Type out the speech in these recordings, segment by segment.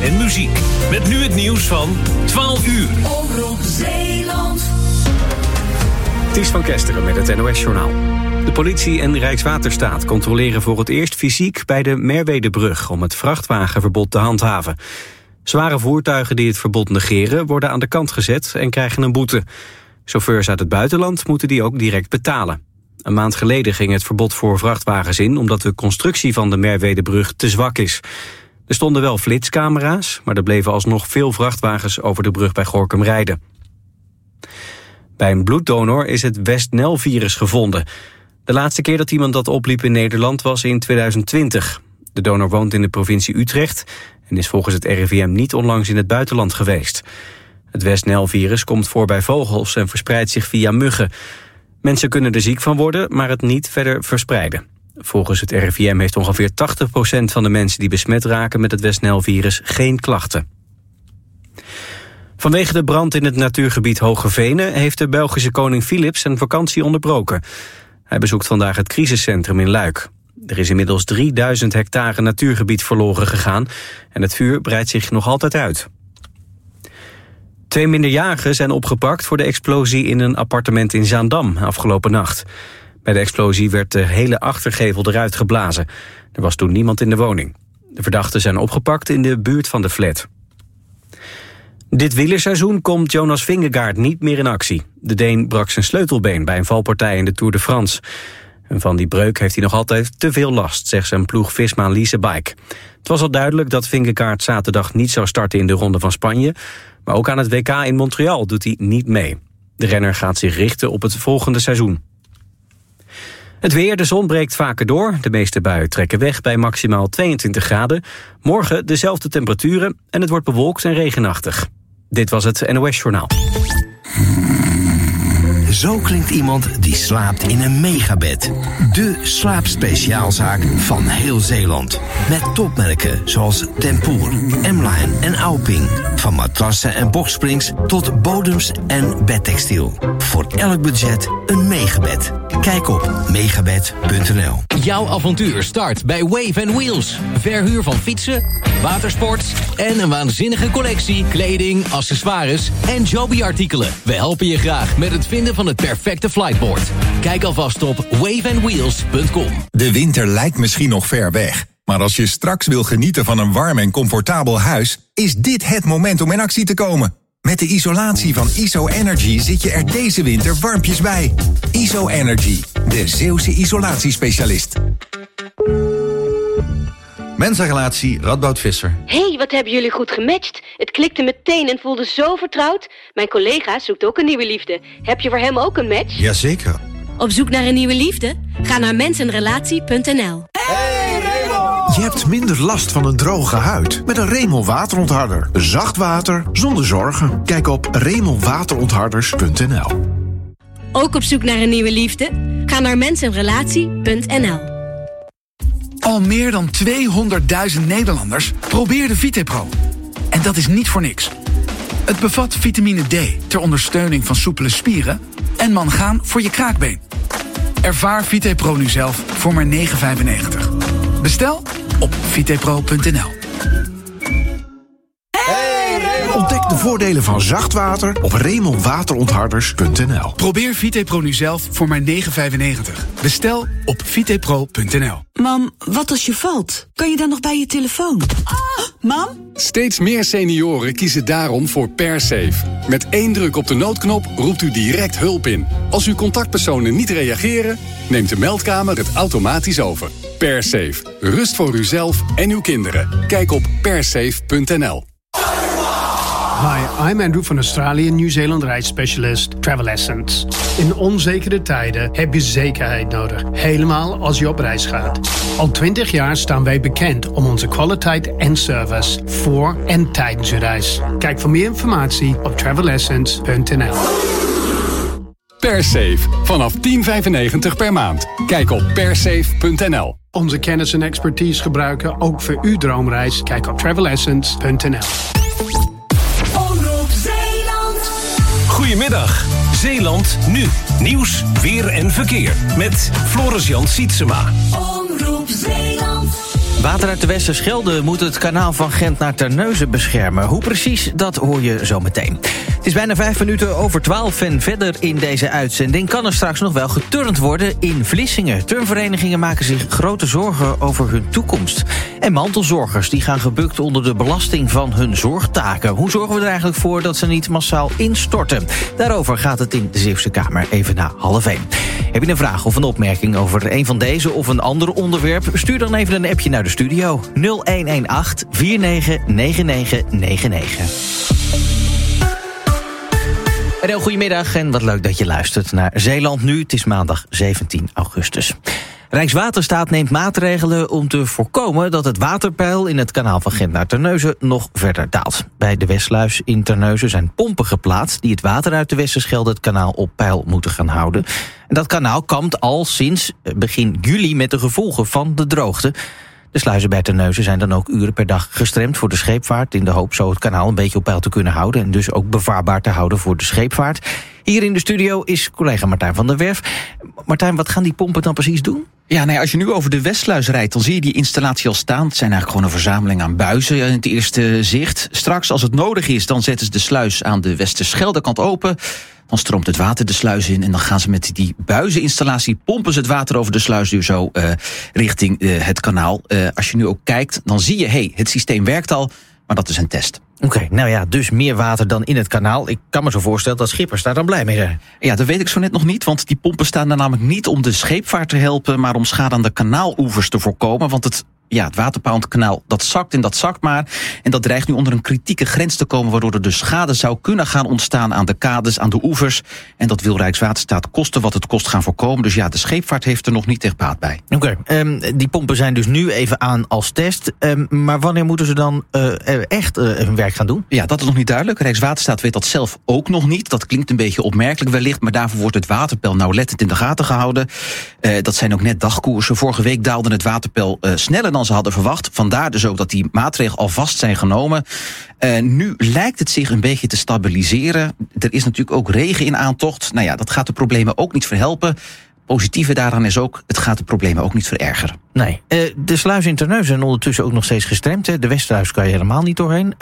en muziek. Met nu het nieuws van 12 uur. Omroep Zeeland. Ties van Kesteren met het NOS-journaal. De politie en Rijkswaterstaat controleren voor het eerst fysiek bij de Merwedebrug om het vrachtwagenverbod te handhaven. Zware voertuigen die het verbod negeren worden aan de kant gezet en krijgen een boete. Chauffeurs uit het buitenland moeten die ook direct betalen. Een maand geleden ging het verbod voor vrachtwagens in omdat de constructie van de Merwedebrug te zwak is. Er stonden wel flitscamera's, maar er bleven alsnog veel vrachtwagens over de brug bij Gorinchem rijden. Bij een bloeddonor is het West-Nel-virus gevonden. De laatste keer dat iemand dat opliep in Nederland was in 2020. De donor woont in de provincie Utrecht en is volgens het RIVM niet onlangs in het buitenland geweest. Het West-Nel-virus komt voor bij vogels en verspreidt zich via muggen. Mensen kunnen er ziek van worden, maar het niet verder verspreiden. Volgens het RIVM heeft ongeveer 80% van de mensen die besmet raken met het West-Nel-virus geen klachten. Vanwege de brand in het natuurgebied Hoogevenen heeft de Belgische koning Philips zijn vakantie onderbroken. Hij bezoekt vandaag het crisiscentrum in Luik. Er is inmiddels 3000 hectare natuurgebied verloren gegaan en het vuur breidt zich nog altijd uit. 2 minderjarigen zijn opgepakt voor de explosie in een appartement in Zaandam afgelopen nacht. Bij de explosie werd de hele achtergevel eruit geblazen. Er was toen niemand in de woning. De verdachten zijn opgepakt in de buurt van de flat. Dit wielerseizoen komt Jonas Vingegaard niet meer in actie. De Deen brak zijn sleutelbeen bij een valpartij in de Tour de France. En van die breuk heeft hij nog altijd te veel last, zegt zijn ploeg Visma Lease Bike. Het was al duidelijk dat Vingegaard zaterdag niet zou starten in de Ronde van Spanje, maar ook aan het WK in Montreal doet hij niet mee. De renner gaat zich richten op het volgende seizoen. Het weer, de zon breekt vaker door. De meeste buien trekken weg bij maximaal 22 graden. Morgen dezelfde temperaturen en het wordt bewolkt en regenachtig. Dit was het NOS-journaal. Zo klinkt iemand die slaapt in een megabed. De slaapspeciaalzaak van heel Zeeland. Met topmerken zoals Tempoor, M-Line en Auping. Van matrassen en boxsprings tot bodems en bedtextiel. Voor elk budget een megabed. Kijk op megabed.nl. Jouw avontuur start bij Wave & Wheels. Verhuur van fietsen, watersport en een waanzinnige collectie kleding, accessoires en Joby-artikelen. We helpen je graag met het vinden van het perfecte flightboard. Kijk alvast op waveandwheels.com. De winter lijkt misschien nog ver weg. Maar als je straks wil genieten van een warm en comfortabel huis, is dit het moment om in actie te komen. Met de isolatie van ISO Energy zit je er deze winter warmpjes bij. ISO Energy, de Zeeuwse isolatiespecialist. Mensenrelatie Radboud Visser. Hé, wat hebben jullie goed gematcht. Het klikte meteen en voelde zo vertrouwd. Mijn collega zoekt ook een nieuwe liefde. Heb je voor hem ook een match? Jazeker. Op zoek naar een nieuwe liefde? Ga naar mensenrelatie.nl. Je hebt minder last van een droge huid met een Remel waterontharder. Zacht water zonder zorgen. Kijk op remelwaterontharders.nl. Ook op zoek naar een nieuwe liefde? Ga naar mensenrelatie.nl. Al meer dan 200.000 Nederlanders probeerden VitePro. En dat is niet voor niks. Het bevat vitamine D ter ondersteuning van soepele spieren en mangaan voor je kraakbeen. Ervaar VitePro nu zelf voor maar €9,95. Bestel op vitepro.nl. Ontdek de voordelen van zacht water op remelwaterontharders.nl. Probeer VitePro nu zelf voor maar €9,95. Bestel op vitepro.nl. Mam, wat als je valt? Kan je dan nog bij je telefoon? Mam? Steeds meer senioren kiezen daarom voor PerSafe. Met 1 druk op de noodknop roept u direct hulp in. Als uw contactpersonen niet reageren, neemt de meldkamer het automatisch over. PerSafe. Rust voor uzelf en uw kinderen. Kijk op persafe.nl. Hi, I'm Andrew van Australië, Nieuw-Zeeland reisspecialist Travel Essence. In onzekere tijden heb je zekerheid nodig, helemaal als je op reis gaat. Al 20 jaar staan wij bekend om onze kwaliteit en service voor en tijdens je reis. Kijk voor meer informatie op travelessence.nl. PerSafe, vanaf €10,95 per maand. Kijk op persafe.nl. Onze kennis en expertise gebruiken ook voor uw droomreis. Kijk op travelessence.nl. Goedemiddag, Zeeland nu. Nieuws, weer en verkeer. Met Floris-Jan Sietsema. Omroep Zeeland. Water uit de Westerschelde moet het kanaal van Gent naar Terneuzen beschermen. Hoe precies, dat hoor je zo meteen. Het is bijna 5 minuten over 12 en verder in deze uitzending kan er straks nog wel geturnd worden in Vlissingen. Turnverenigingen maken zich grote zorgen over hun toekomst. En mantelzorgers die gaan gebukt onder de belasting van hun zorgtaken. Hoe zorgen we er eigenlijk voor dat ze niet massaal instorten? Daarover gaat het in de Zeeuwse Kamer even na 12:30. Heb je een vraag of een opmerking over een van deze of een ander onderwerp? Stuur dan even een appje naar de studio 0118 499999. Een heel goedemiddag en wat leuk dat je luistert naar Zeeland Nu. Het is maandag 17 augustus. Rijkswaterstaat neemt maatregelen om te voorkomen dat het waterpeil in het kanaal van Gent naar Terneuzen nog verder daalt. Bij de Westluis in Terneuzen zijn pompen geplaatst die het water uit de Westerschelde het kanaal op peil moeten gaan houden. En dat kanaal kampt al sinds begin juli met de gevolgen van de droogte. De sluizen bij Terneuzen zijn dan ook uren per dag gestremd voor de scheepvaart, in de hoop zo het kanaal een beetje op peil te kunnen houden en dus ook bevaarbaar te houden voor de scheepvaart. Hier in de studio is collega Martijn van der Werf. Martijn, wat gaan die pompen dan precies doen? Ja, als je nu over de Westluis rijdt, dan zie je die installatie al staan. Het zijn eigenlijk gewoon een verzameling aan buizen in het eerste zicht. Straks, als het nodig is, dan zetten ze de sluis aan de Westerscheldekant open. Dan stroomt het water de sluis in en dan gaan ze met die buizeninstallatie pompen ze het water over de sluis dus zo richting het kanaal. Als je nu ook kijkt, dan zie je, het systeem werkt al, maar dat is een test. Oké, dus meer water dan in het kanaal. Ik kan me zo voorstellen dat schippers daar dan blij mee zijn. Ja, dat weet ik zo net nog niet, want die pompen staan er namelijk niet om de scheepvaart te helpen, maar om schade aan de kanaaloevers te voorkomen, want het waterpeil in het kanaal, dat zakt en dat zakt maar. En dat dreigt nu onder een kritieke grens te komen, waardoor er dus schade zou kunnen gaan ontstaan aan de kades, aan de oevers. En dat wil Rijkswaterstaat kosten wat het kost gaan voorkomen. Dus de scheepvaart heeft er nog niet echt baat bij. Oké, die pompen zijn dus nu even aan als test. Maar wanneer moeten ze dan echt hun werk gaan doen? Ja, dat is nog niet duidelijk. Rijkswaterstaat weet dat zelf ook nog niet. Dat klinkt een beetje opmerkelijk wellicht, maar daarvoor wordt het waterpeil nauwlettend in de gaten gehouden. Dat zijn ook net dagkoersen. Vorige week daalde het waterpeil sneller dan ze hadden verwacht. Vandaar dus ook dat die maatregelen alvast zijn genomen. Nu lijkt het zich een beetje te stabiliseren. Er is natuurlijk ook regen in aantocht. Dat gaat de problemen ook niet verhelpen. Positieve daaraan is ook, het gaat de problemen ook niet verergeren. Nee, de sluizen in Terneuzen zijn ondertussen ook nog steeds gestremd. Hè? De Westluis kan je helemaal niet doorheen.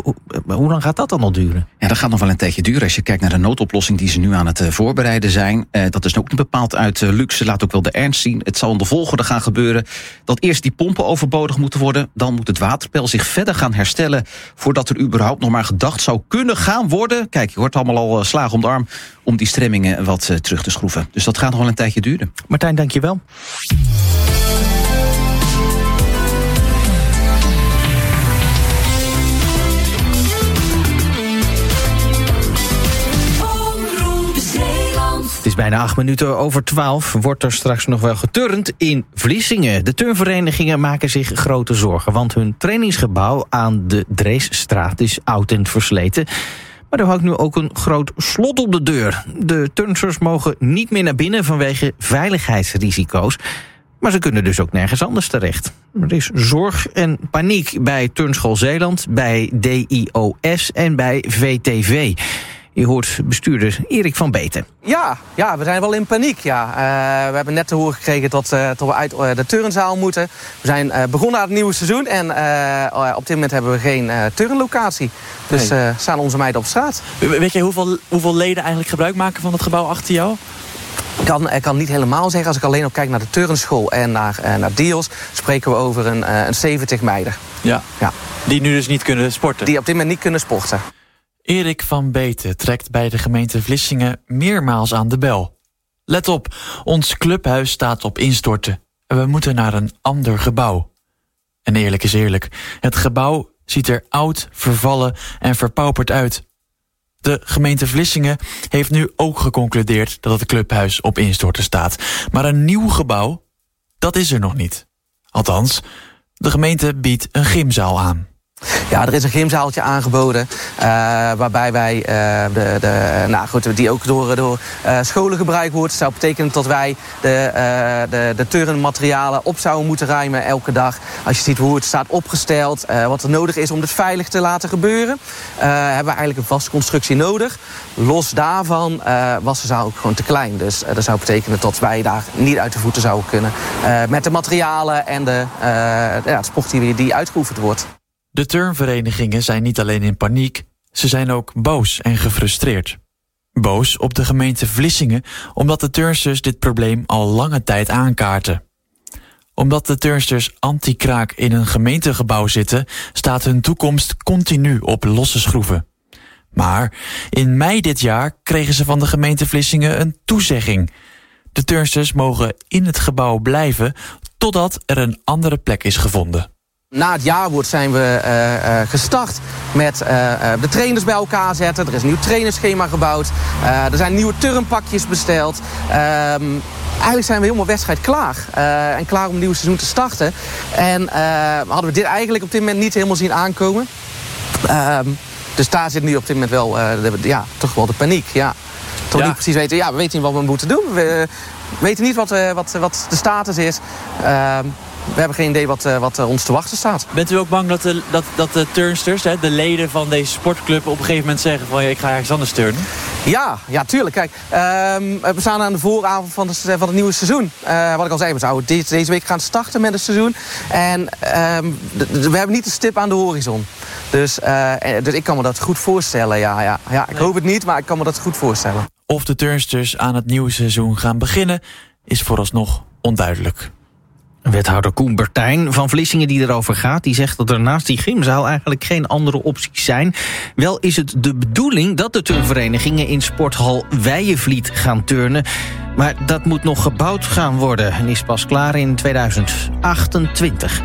Hoe lang gaat dat dan al duren? Ja, dat gaat nog wel een tijdje duren. Als je kijkt naar de noodoplossing die ze nu aan het voorbereiden zijn. Dat is ook niet bepaald uit luxe. Laat ook wel de ernst zien. Het zal in de volgorde gaan gebeuren dat eerst die pompen overbodig moeten worden. Dan moet het waterpeil zich verder gaan herstellen voordat er überhaupt nog maar gedacht zou kunnen gaan worden. Kijk, je hoort allemaal al slagen om de arm om die stremmingen wat terug te schroeven. Dus dat gaat nog wel een tijdje duren. Martijn, dank je wel. Het is bijna 8 minuten over 12. Wordt er straks nog wel geturnd in Vlissingen. De turnverenigingen maken zich grote zorgen, want hun trainingsgebouw aan de Dreesstraat is oud en versleten. Maar er hangt nu ook een groot slot op de deur. De turnsters mogen niet meer naar binnen vanwege veiligheidsrisico's. Maar ze kunnen dus ook nergens anders terecht. Er is zorg en paniek bij Turnschool Zeeland, bij DIOS en bij VTV. Je hoort bestuurder Erik van Beten. Ja, we zijn wel in paniek. Ja. We hebben net te horen gekregen dat we uit de turnzaal moeten. We zijn begonnen aan het nieuwe seizoen en op dit moment hebben we geen turnlocatie. Dus staan onze meiden op straat. Weet je hoeveel leden eigenlijk gebruik maken van het gebouw achter jou? Ik kan niet helemaal zeggen. Als ik alleen op kijk naar de turnschool en naar DIOS, spreken we over een 70 meiden. Ja. Die nu dus niet kunnen sporten? Die op dit moment niet kunnen sporten. Erik van Beten trekt bij de gemeente Vlissingen meermaals aan de bel. Let op, ons clubhuis staat op instorten. En we moeten naar een ander gebouw. En eerlijk is eerlijk, het gebouw ziet er oud, vervallen en verpauperd uit. De gemeente Vlissingen heeft nu ook geconcludeerd dat het clubhuis op instorten staat. Maar een nieuw gebouw, dat is er nog niet. Althans, de gemeente biedt een gymzaal aan. Ja, er is een gymzaaltje aangeboden. Waarbij wij die ook door scholen gebruikt wordt. Dat zou betekenen dat wij de turnmaterialen op zouden moeten ruimen elke dag. Als je ziet hoe het staat opgesteld, wat er nodig is om het veilig te laten gebeuren, hebben we eigenlijk een vaste constructie nodig. Los daarvan was de zaal ook gewoon te klein. Dus dat zou betekenen dat wij daar niet uit de voeten zouden kunnen. Met de materialen en de sport die uitgeoefend wordt. De turnverenigingen zijn niet alleen in paniek, ze zijn ook boos en gefrustreerd. Boos op de gemeente Vlissingen, omdat de turnsters dit probleem al lange tijd aankaarten. Omdat de turnsters anti-kraak in een gemeentegebouw zitten, staat hun toekomst continu op losse schroeven. Maar in mei dit jaar kregen ze van de gemeente Vlissingen een toezegging. De turnsters mogen in het gebouw blijven totdat er een andere plek is gevonden. Na het jaarwoord zijn we gestart met de trainers bij elkaar zetten. Er is een nieuw trainerschema gebouwd. Er zijn nieuwe turnpakjes besteld. Eigenlijk zijn we helemaal wedstrijd klaar. En klaar om een nieuw seizoen te starten. En hadden we dit eigenlijk op dit moment niet helemaal zien aankomen. Dus daar zit nu op dit moment wel, toch wel de paniek. Ja. Toch niet precies weten, we weten niet wat we moeten doen. We weten niet wat de status is. We hebben geen idee wat ons te wachten staat. Bent u ook bang dat de turnsters, de leden van deze sportclub, op een gegeven moment zeggen van ik ga ergens anders turnen? Ja, tuurlijk. Kijk, we staan aan de vooravond van het nieuwe seizoen. Wat ik al zei, we zouden deze week gaan starten met het seizoen. En we hebben niet een stip aan de horizon. Dus ik kan me dat goed voorstellen. Ja, ik hoop het niet, maar ik kan me dat goed voorstellen. Of de turnsters aan het nieuwe seizoen gaan beginnen, is vooralsnog onduidelijk. Wethouder Koen Bertijn van Vlissingen die erover gaat, die zegt dat er naast die gymzaal eigenlijk geen andere opties zijn. Wel is het de bedoeling dat de turnverenigingen in sporthal Weijenvliet gaan turnen. Maar dat moet nog gebouwd gaan worden en is pas klaar in 2028.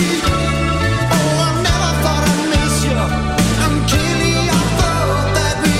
That we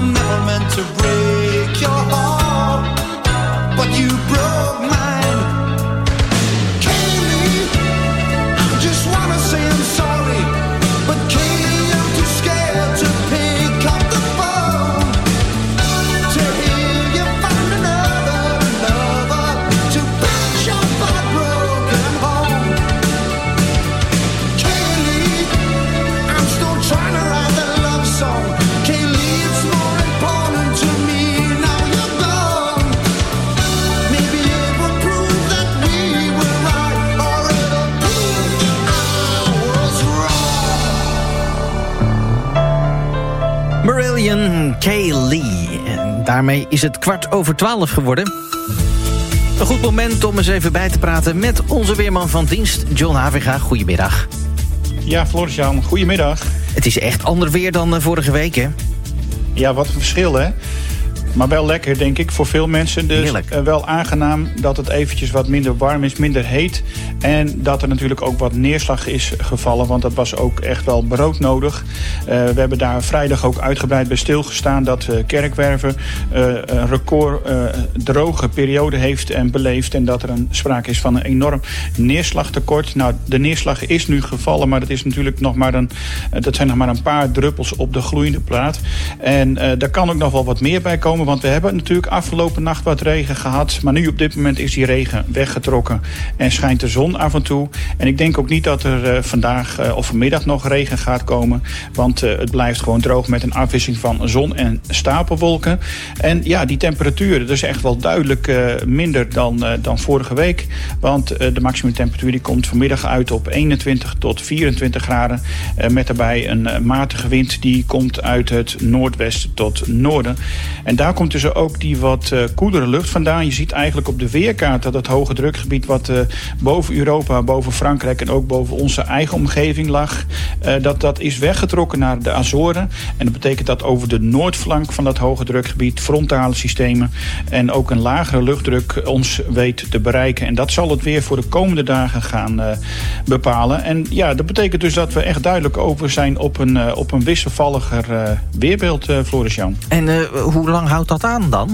never meant to break your heart, but you broke mine. Kaylee, I just wanna say I'm sorry, but Kaylee, I'm too scared to pick up the phone to hear you find another lover to patch your heartbroken home. Kaylee, I'm still trying to write that love song. Kaylee, it's more important to me now you're gone. Maybe it will prove that we were right, or it'll prove that I was wrong. Marillion Kaylee. En daarmee is het 12:15 geworden. Een goed moment om eens even bij te praten met onze weerman van dienst, John Haviga. Goedemiddag. Ja, Floris-Jan, goedemiddag. Het is echt ander weer dan vorige week, hè? Ja, wat een verschil, hè? Maar wel lekker, denk ik, voor veel mensen. Dus wel aangenaam dat het eventjes wat minder warm is, minder heet. En dat er natuurlijk ook wat neerslag is gevallen. Want dat was ook echt wel broodnodig. We hebben daar vrijdag ook uitgebreid bij stilgestaan dat Kerkwerven een record droge periode heeft en beleefd. En dat er sprake is van een enorm neerslagtekort. Nou, de neerslag is nu gevallen, maar dat is natuurlijk nog maar dat zijn nog maar een paar druppels op de gloeiende plaat. En daar kan ook nog wel wat meer bij komen. Want we hebben natuurlijk afgelopen nacht wat regen gehad. Maar nu op dit moment is die regen weggetrokken. En schijnt de zon af en toe. En ik denk ook niet dat er vandaag of vanmiddag nog regen gaat komen. Want het blijft gewoon droog met een afwisseling van zon en stapelwolken. En ja, die temperatuur, dat is echt wel duidelijk minder dan vorige week. Want de maximumtemperatuur die komt vanmiddag uit op 21 tot 24 graden. Met daarbij een matige wind die komt uit het noordwesten tot noorden. En daar komt dus ook die wat koelere lucht vandaan. Je ziet eigenlijk op de weerkaart dat het hoge drukgebied wat boven Europa, boven Frankrijk en ook boven onze eigen omgeving lag, dat is weggetrokken naar de Azoren. En dat betekent dat over de noordflank van dat hoge drukgebied frontale systemen en ook een lagere luchtdruk ons weet te bereiken. En dat zal het weer voor de komende dagen gaan bepalen. En ja, dat betekent dus dat we echt duidelijk over zijn op een wisselvalliger weerbeeld, Floris-Jan. En hoe lang houdt dat aan dan?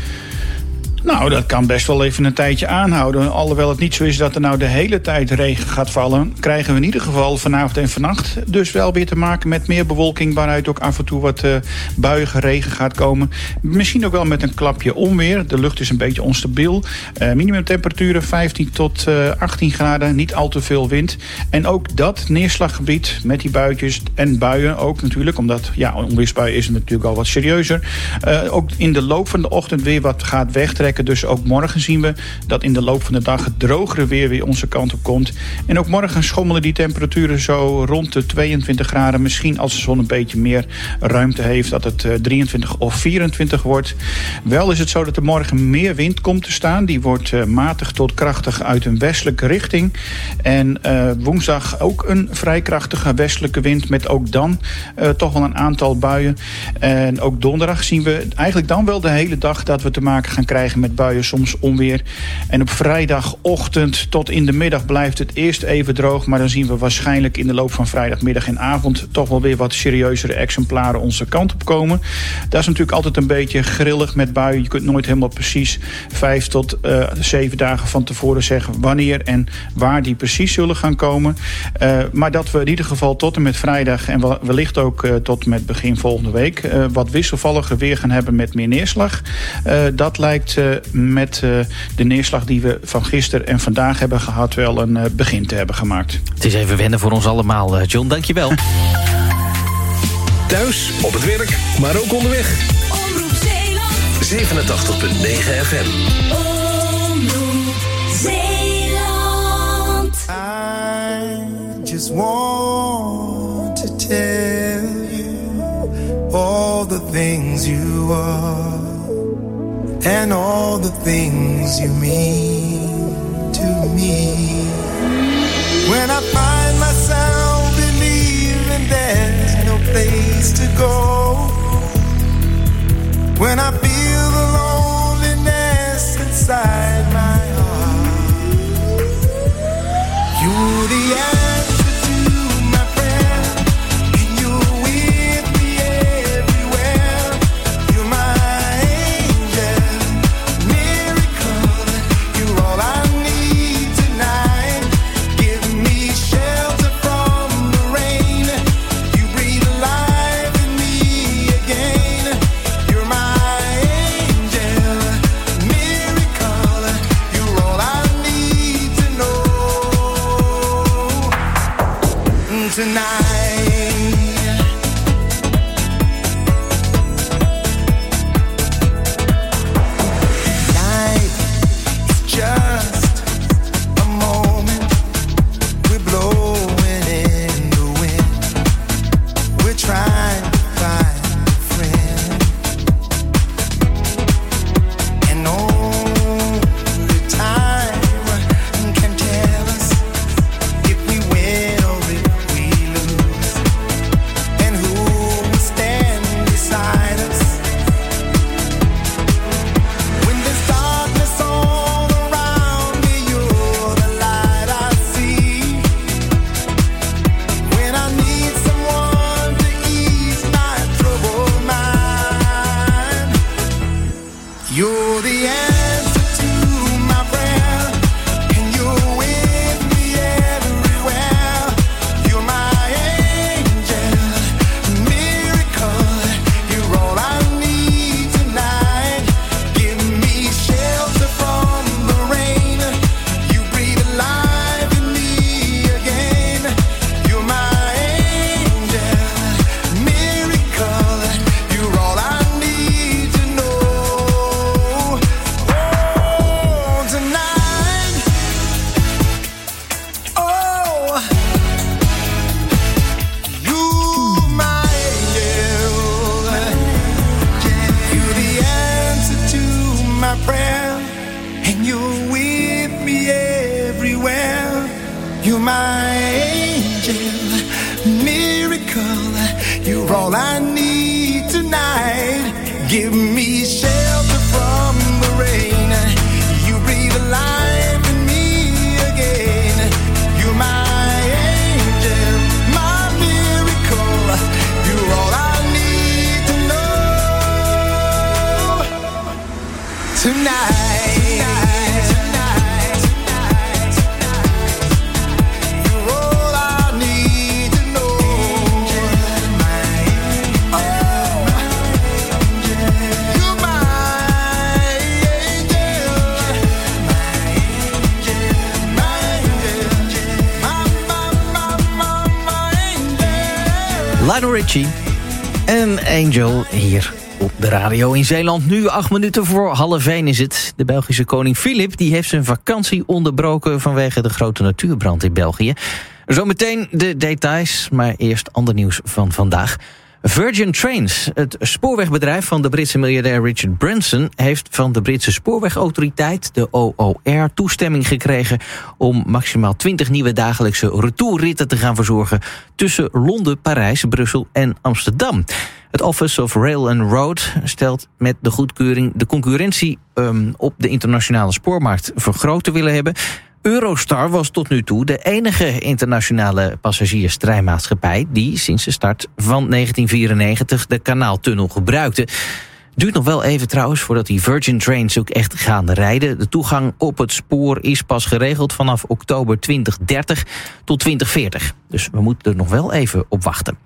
Nou, dat kan best wel even een tijdje aanhouden. Alhoewel het niet zo is dat er nou de hele tijd regen gaat vallen, krijgen we in ieder geval vanavond en vannacht dus wel weer te maken met meer bewolking, waaruit ook af en toe wat buiige regen gaat komen. Misschien ook wel met een klapje onweer. De lucht is een beetje onstabiel. Minimumtemperaturen 15 tot 18 graden, niet al te veel wind. En ook dat neerslaggebied met die buitjes en buien ook natuurlijk, omdat ja, onweersbuien is het natuurlijk al wat serieuzer. Ook in de loop van de ochtend weer wat gaat wegtrekken. Dus ook morgen zien we dat in de loop van de dag het drogere weer onze kant op komt. En ook morgen schommelen die temperaturen zo rond de 22 graden. Misschien als de zon een beetje meer ruimte heeft, dat het 23 of 24 wordt. Wel is het zo dat er morgen meer wind komt te staan. Die wordt matig tot krachtig uit een westelijke richting. En woensdag ook een vrij krachtige westelijke wind met ook dan toch wel een aantal buien. En ook donderdag zien we eigenlijk dan wel de hele dag dat we te maken gaan krijgen met buien, soms onweer. En op vrijdagochtend tot in de middag blijft het eerst even droog, maar dan zien we waarschijnlijk in de loop van vrijdagmiddag en avond toch wel weer wat serieuzere exemplaren onze kant op komen. Dat is natuurlijk altijd een beetje grillig met buien. Je kunt nooit helemaal precies 5 tot 7 dagen van tevoren zeggen wanneer en waar die precies zullen gaan komen. Maar dat we in ieder geval tot en met vrijdag en wellicht ook tot met begin volgende week wat wisselvalliger weer gaan hebben met meer neerslag. Dat lijkt met de neerslag die we van gisteren en vandaag hebben gehad wel een begin te hebben gemaakt. Het is even wennen voor ons allemaal, John. Dankjewel. Thuis, op het werk, maar ook onderweg. Omroep Zeeland. 87.9 FM. Omroep Zeeland. I just want to tell you all the things you are. And all the things you mean to me. When I find myself believing there's no place to go. When I feel the loneliness inside my heart. You're the answer to my prayer. And you're with me everywhere. Lionel Richie en Angel hier op de radio in Zeeland. Nu 8 minuten voor 12:30 is het. De Belgische koning Filip die heeft zijn vakantie onderbroken vanwege de grote natuurbrand in België. Zometeen de details, maar eerst ander nieuws van vandaag. Virgin Trains, het spoorwegbedrijf van de Britse miljardair Richard Branson, heeft van de Britse spoorwegautoriteit, de OOR, toestemming gekregen om maximaal 20 nieuwe dagelijkse retourritten te gaan verzorgen tussen Londen, Parijs, Brussel en Amsterdam. Het Office of Rail and Road stelt met de goedkeuring de concurrentie op de internationale spoormarkt vergroot te willen hebben. Eurostar was tot nu toe de enige internationale passagierstreinmaatschappij die sinds de start van 1994 de kanaaltunnel gebruikte. Duurt nog wel even trouwens voordat die Virgin Trains ook echt gaan rijden. De toegang op het spoor is pas geregeld vanaf oktober 2030 tot 2040. Dus we moeten er nog wel even op wachten.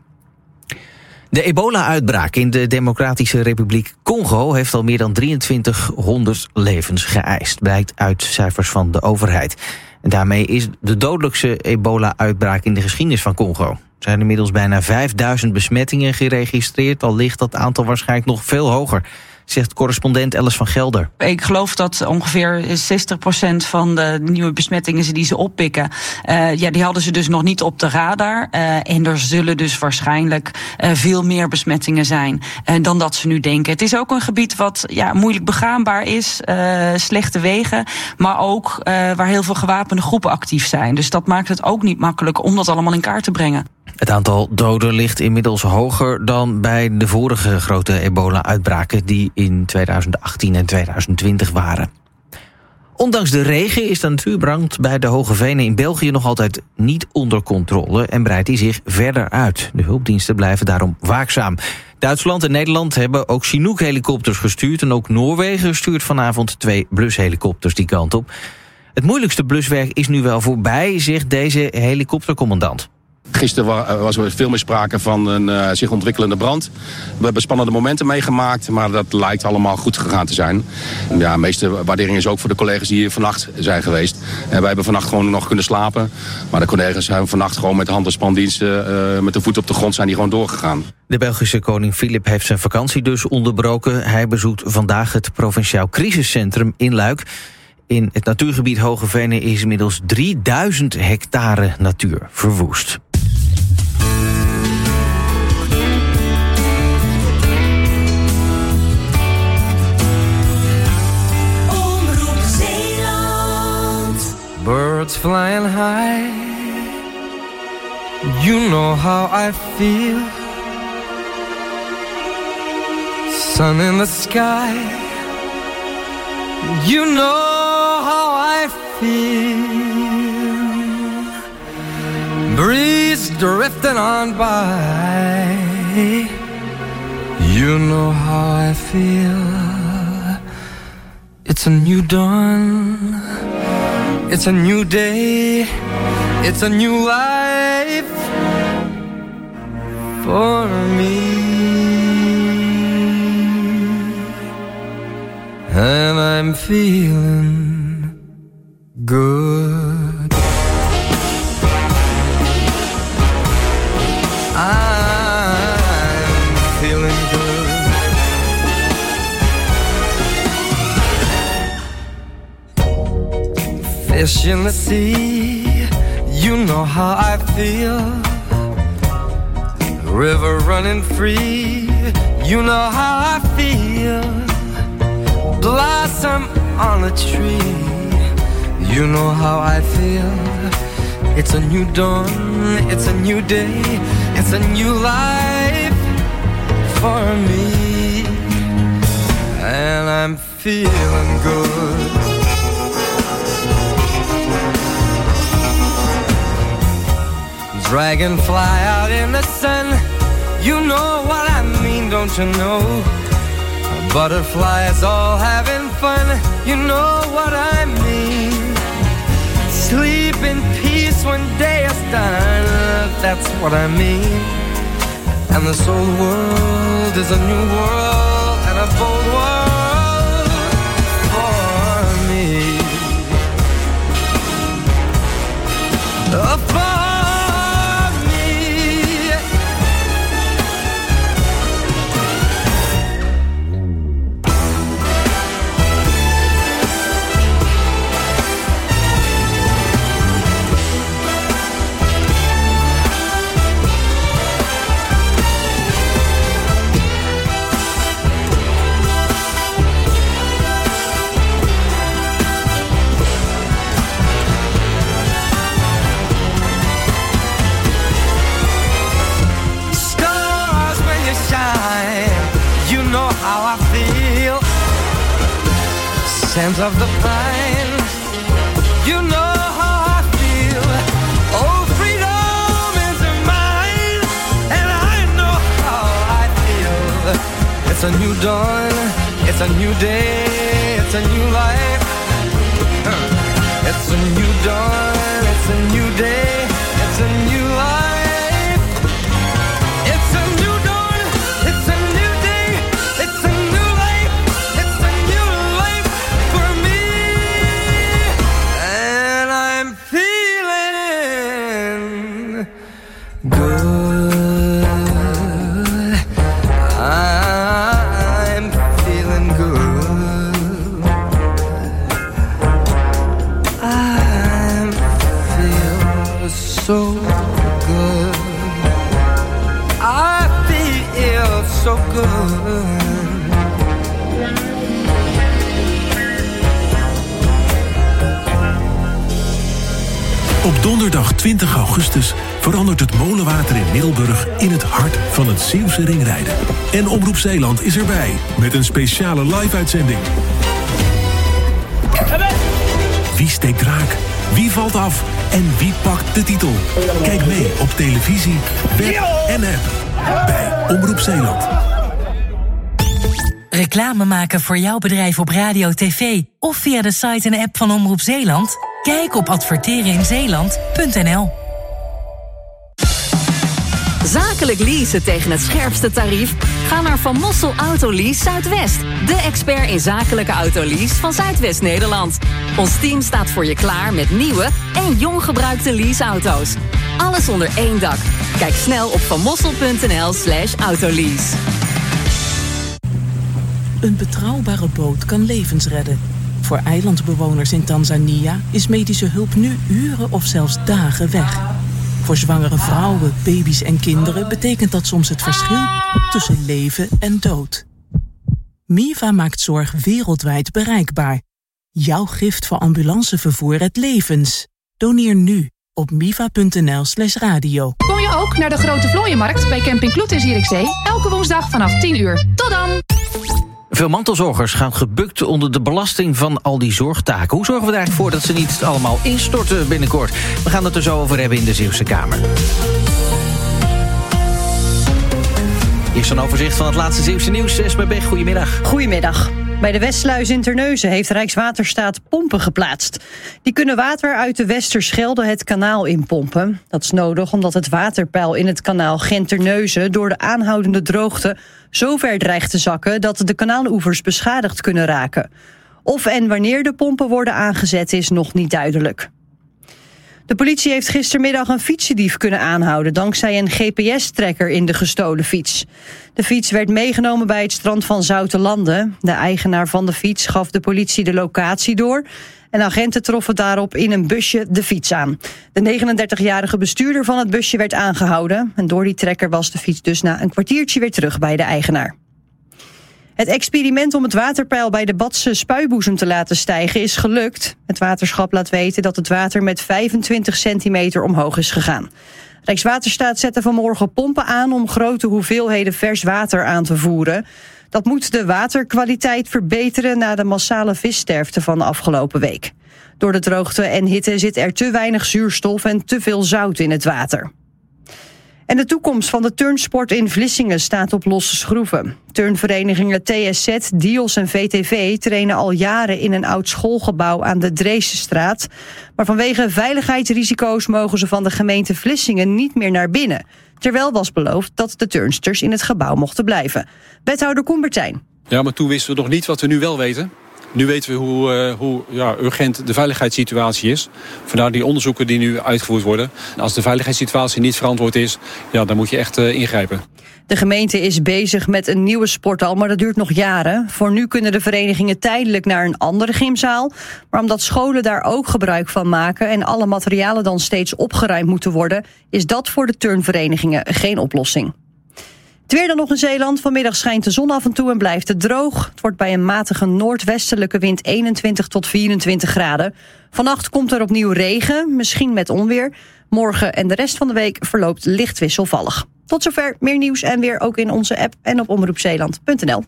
De ebola-uitbraak in de Democratische Republiek Congo heeft al meer dan 2300 levens geëist, blijkt uit cijfers van de overheid. En daarmee is de dodelijkste ebola-uitbraak in de geschiedenis van Congo. Er zijn inmiddels bijna 5000 besmettingen geregistreerd, al ligt dat aantal waarschijnlijk nog veel hoger, zegt correspondent Alice van Gelder. Ik geloof dat ongeveer 60% van de nieuwe besmettingen die ze oppikken, die hadden ze dus nog niet op de radar. En er zullen dus waarschijnlijk veel meer besmettingen zijn dan dat ze nu denken. Het is ook een gebied wat moeilijk begaanbaar is, slechte wegen, maar ook waar heel veel gewapende groepen actief zijn. Dus dat maakt het ook niet makkelijk om dat allemaal in kaart te brengen. Het aantal doden ligt inmiddels hoger dan bij de vorige grote ebola-uitbraken die in 2018 en 2020 waren. Ondanks de regen is de natuurbrand bij de Hoge Venen in België nog altijd niet onder controle en breidt die zich verder uit. De hulpdiensten blijven daarom waakzaam. Duitsland en Nederland hebben ook Chinook-helikopters gestuurd en ook Noorwegen stuurt vanavond 2 blushelikopters die kant op. Het moeilijkste bluswerk is nu wel voorbij, zegt deze helikoptercommandant. Gisteren was er veel meer sprake van een zich ontwikkelende brand. We hebben spannende momenten meegemaakt, maar dat lijkt allemaal goed gegaan te zijn. Ja, de meeste waardering is ook voor de collega's die hier vannacht zijn geweest. Wij hebben vannacht gewoon nog kunnen slapen. Maar de collega's zijn vannacht gewoon met hand- en spandiensten, met de voet op de grond zijn die gewoon doorgegaan. De Belgische koning Filip heeft zijn vakantie dus onderbroken. Hij bezoekt vandaag het Provinciaal Crisiscentrum in Luik. In het natuurgebied Hogevenen is inmiddels 3000 hectare natuur verwoest. Birds flying high, you know how I feel. Sun in the sky, you know how I feel. Breeze drifting on by, you know how I feel. It's a new dawn, it's a new day, it's a new life for me. And I'm feeling good. I'm feeling good. Fish in the sea, you know how I feel. River running free, you know how I feel. Blossom on a tree, you know how I feel. It's a new dawn, it's a new day, it's a new life for me. And I'm feeling good. Dragonfly out in the sun, you know what I mean, don't you know? Butterflies all having fun, you know what I mean. Sleep in peace when day is done, that's what I mean. And this old world is a new world and a bold world for me. For scent of the pine, you know how I feel. Oh, freedom is mine, and I know how I feel. It's a new dawn, it's a new day, it's a new life. It's a new dawn, it's a new day, it's a new life. It's a new dawn, it's a new day, it's a new life. It's a new life for me, and I'm feeling good. I'm feeling good. I feel so good. I feel so good. Op donderdag 20 augustus verandert het molenwater in Middelburg in het hart van het Zeeuwse ringrijden. En Omroep Zeeland is erbij met een speciale live-uitzending. Wie steekt raak? Wie valt af? En wie pakt de titel? Kijk mee op televisie, web en app bij Omroep Zeeland. Reclame maken voor jouw bedrijf op radio, tv of via de site en app van Omroep Zeeland? Kijk op advertereninzeeland.nl. Zakelijk leasen tegen het scherpste tarief? Ga naar Van Mossel Autolease Zuidwest. De expert in zakelijke autolease van Zuidwest-Nederland. Ons team staat voor je klaar met nieuwe en jong gebruikte leaseauto's. Alles onder één dak. Kijk snel op vanmossel.nl/autolease. Een betrouwbare boot kan levens redden. Voor eilandbewoners in Tanzania is medische hulp nu uren of zelfs dagen weg. Voor zwangere vrouwen, baby's en kinderen betekent dat soms het verschil tussen leven en dood. Miva maakt zorg wereldwijd bereikbaar. Jouw gift voor ambulancevervoer redt levens. Doneer nu op miva.nl/radio. Kom je ook naar de Grote Vlooienmarkt bij Camping Kloet in Zierikzee? Elke woensdag vanaf 10 uur. Tot dan! Veel mantelzorgers gaan gebukt onder de belasting van al die zorgtaken. Hoe zorgen we er eigenlijk voor dat ze niet allemaal instorten binnenkort? We gaan het er zo over hebben in de Zeeuwse Kamer. Eerst een overzicht van het laatste Zeeuwse nieuws. Esme Beg, goedemiddag. Goedemiddag. Bij de Westsluis in Terneuzen heeft Rijkswaterstaat pompen geplaatst. Die kunnen water uit de Westerschelde het kanaal inpompen. Dat is nodig omdat het waterpeil in het kanaal Gent-Terneuzen door de aanhoudende droogte zo ver dreigt te zakken dat de kanaaloevers beschadigd kunnen raken. Of en wanneer de pompen worden aangezet is nog niet duidelijk. De politie heeft gistermiddag een fietsendief kunnen aanhouden dankzij een GPS-tracker in de gestolen fiets. De fiets werd meegenomen bij het strand van Zoutelande. De eigenaar van de fiets gaf de politie de locatie door en agenten troffen daarop in een busje de fiets aan. De 39-jarige bestuurder van het busje werd aangehouden en door die tracker was de fiets dus na een kwartiertje weer terug bij de eigenaar. Het experiment om het waterpeil bij de Badse spuiboezem te laten stijgen is gelukt. Het waterschap laat weten dat het water met 25 centimeter omhoog is gegaan. Rijkswaterstaat zette vanmorgen pompen aan om grote hoeveelheden vers water aan te voeren. Dat moet de waterkwaliteit verbeteren na de massale vissterfte van de afgelopen week. Door de droogte en hitte zit er te weinig zuurstof en te veel zout in het water. En de toekomst van de turnsport in Vlissingen staat op losse schroeven. Turnverenigingen TSZ, Dios en VTV trainen al jaren in een oud schoolgebouw aan de Dreesestraat. Maar vanwege veiligheidsrisico's mogen ze van de gemeente Vlissingen niet meer naar binnen. Terwijl was beloofd dat de turnsters in het gebouw mochten blijven. Wethouder Koenbertijn. Ja, maar toen wisten we nog niet wat we nu wel weten. Nu weten we hoe urgent de veiligheidssituatie is. Vandaar die onderzoeken die nu uitgevoerd worden. Als de veiligheidssituatie niet verantwoord is, ja, dan moet je echt ingrijpen. De gemeente is bezig met een nieuwe sporthal, maar dat duurt nog jaren. Voor nu kunnen de verenigingen tijdelijk naar een andere gymzaal. Maar omdat scholen daar ook gebruik van maken en alle materialen dan steeds opgeruimd moeten worden, is dat voor de turnverenigingen geen oplossing. Het weer dan nog in Zeeland. Vanmiddag schijnt de zon af en toe en blijft het droog. Het wordt bij een matige noordwestelijke wind 21 tot 24 graden. Vannacht komt er opnieuw regen, misschien met onweer. Morgen en de rest van de week verloopt licht wisselvallig. Tot zover, meer nieuws en weer ook in onze app en op omroepzeeland.nl.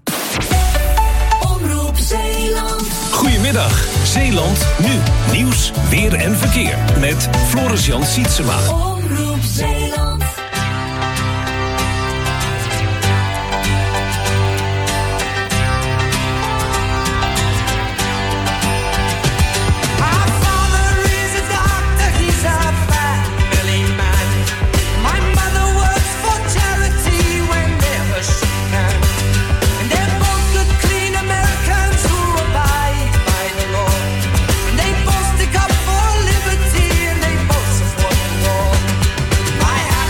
Omroep Zeeland. Goedemiddag, Zeeland nu. Nieuws, weer en verkeer. Met Floris-Jan Sietsema. Omroep Zeeland. My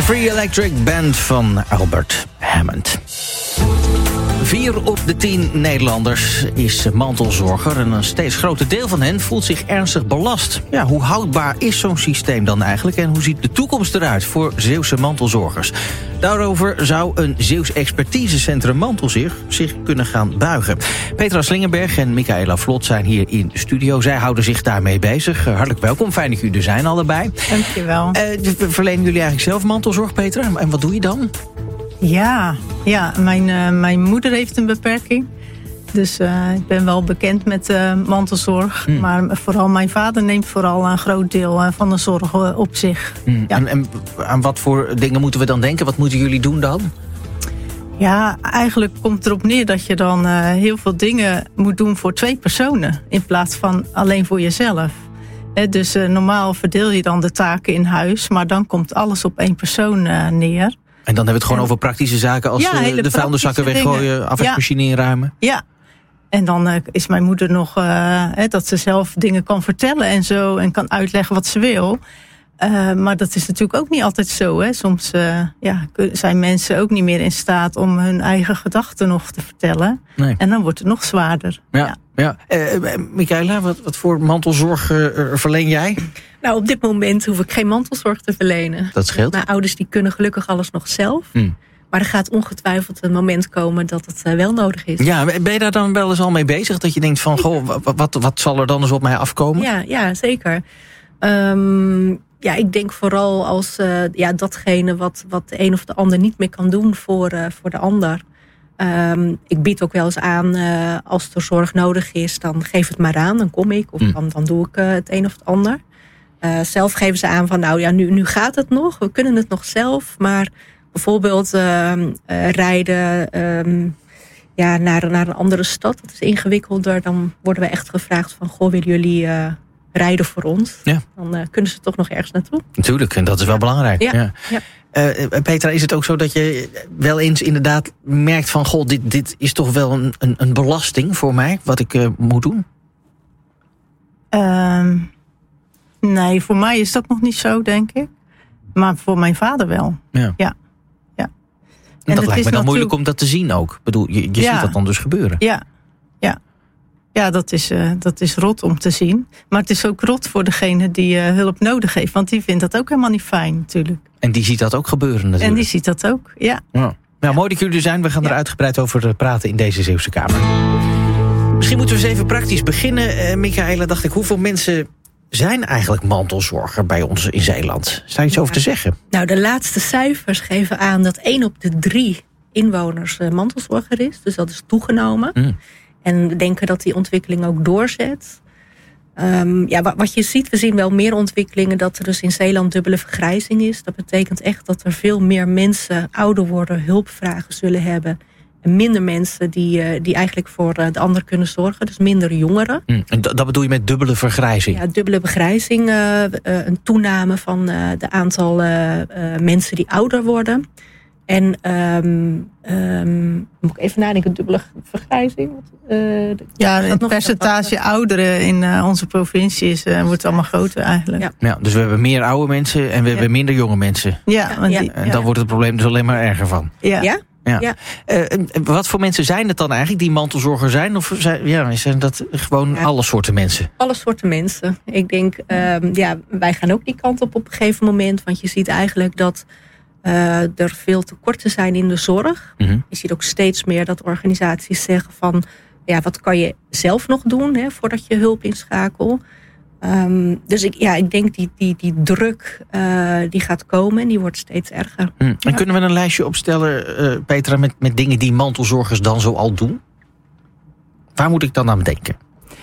Free Electric Band van Albert Hammond. 4 op de 10 Nederlanders is mantelzorger en een steeds groter deel van hen voelt zich ernstig belast. Ja, hoe houdbaar is zo'n systeem dan eigenlijk en hoe ziet de toekomst eruit voor Zeeuwse mantelzorgers? Daarover zou een Zeeuws expertisecentrum mantelzorg zich kunnen gaan buigen. Petra Slingerberg en Michaela Vlot zijn hier in de studio. Zij houden zich daarmee bezig. Hartelijk welkom, fijn dat jullie er zijn allebei. Dankjewel. Verlenen jullie eigenlijk zelf mantelzorg, Petra? En wat doe je dan? Ja, mijn moeder heeft een beperking. Dus ik ben wel bekend met mantelzorg. Maar vooral mijn vader neemt vooral een groot deel van de zorg op zich. Ja. En aan wat voor dingen moeten we dan denken? Wat moeten jullie doen dan? Ja, eigenlijk komt het erop neer dat je dan heel veel dingen moet doen voor 2 personen. In plaats van alleen voor jezelf. Dus normaal verdeel je dan de taken in huis. Maar dan komt alles op 1 persoon neer. En dan hebben we het gewoon over praktische zaken als de vuilniszakken weggooien, afwasmachine inruimen. Ja, en dan is mijn moeder nog dat ze zelf dingen kan vertellen en zo. En kan uitleggen wat ze wil. Maar dat is natuurlijk ook niet altijd zo. Hè. Soms zijn mensen ook niet meer in staat om hun eigen gedachten nog te vertellen. Nee. En dan wordt het nog zwaarder. Ja. Michaela, wat voor mantelzorg verleen jij? Nou, op dit moment hoef ik geen mantelzorg te verlenen. Dat scheelt. Mijn ouders die kunnen gelukkig alles nog zelf. Maar er gaat ongetwijfeld een moment komen dat het wel nodig is. Ja, ben je daar dan wel eens al mee bezig? Dat je denkt van, goh, wat zal er dan eens op mij afkomen? Ja, zeker. Ik denk vooral als datgene wat de een of de ander niet meer kan doen voor de ander. Ik bied ook wel eens aan, als er zorg nodig is, dan geef het maar aan. Dan kom ik of dan doe ik het een of het ander. Zelf geven ze aan van, nu gaat het nog. We kunnen het nog zelf. Maar bijvoorbeeld rijden naar een andere stad. Dat is ingewikkelder. Dan worden we echt gevraagd van, goh, willen jullie rijden voor ons? Ja. Dan kunnen ze toch nog ergens naartoe. Natuurlijk, en dat is wel belangrijk. Ja. Petra, is het ook zo dat je wel eens inderdaad merkt van, goh, dit is toch wel een belasting voor mij, wat ik moet doen? Nee, voor mij is dat nog niet zo, denk ik. Maar voor mijn vader wel. Ja. En dat lijkt me dan moeilijk om dat te zien ook. Ik bedoel, je ziet dat dan dus gebeuren. Ja, dat is rot om te zien. Maar het is ook rot voor degene die hulp nodig heeft. Want die vindt dat ook helemaal niet fijn, natuurlijk. En die ziet dat ook gebeuren natuurlijk. En die ziet dat ook, ja. Nou, mooi dat jullie er zijn. We gaan er uitgebreid over praten in deze Zeeuwse Kamer. Misschien moeten we eens even praktisch beginnen. Michaela, dacht ik, hoeveel mensen zijn eigenlijk mantelzorger bij ons in Zeeland? Is daar iets over te zeggen? Nou, de laatste cijfers geven aan dat 1 op de 3 inwoners mantelzorger is. Dus dat is toegenomen. En we denken dat die ontwikkeling ook doorzet. Wat je ziet, we zien wel meer ontwikkelingen dat er dus in Zeeland dubbele vergrijzing is. Dat betekent echt dat er veel meer mensen ouder worden, hulpvragen zullen hebben. En minder mensen die eigenlijk voor de ander kunnen zorgen. Dus minder jongeren. En dat bedoel je met dubbele vergrijzing? Ja, dubbele vergrijzing. Een toename van de aantal mensen die ouder worden. En moet ik even nadenken, dubbele vergrijzing? Het percentage ouderen in onze provincie wordt allemaal groter eigenlijk. Ja, dus we hebben meer oude mensen en we hebben minder jonge mensen. En dan wordt het probleem dus alleen maar erger van. Ja. Wat voor mensen zijn het dan eigenlijk die mantelzorger zijn? Of zijn dat gewoon alle soorten mensen? Alle soorten mensen. Ik denk, wij gaan ook die kant op een gegeven moment. Want je ziet eigenlijk dat er veel tekorten zijn in de zorg. Je ziet ook steeds meer dat organisaties zeggen van, wat kan je zelf nog doen voordat je hulp inschakelt. Dus ik denk die druk die gaat komen en die wordt steeds erger. En kunnen we een lijstje opstellen, Petra, met dingen die mantelzorgers dan zo al doen? Waar moet ik dan aan denken?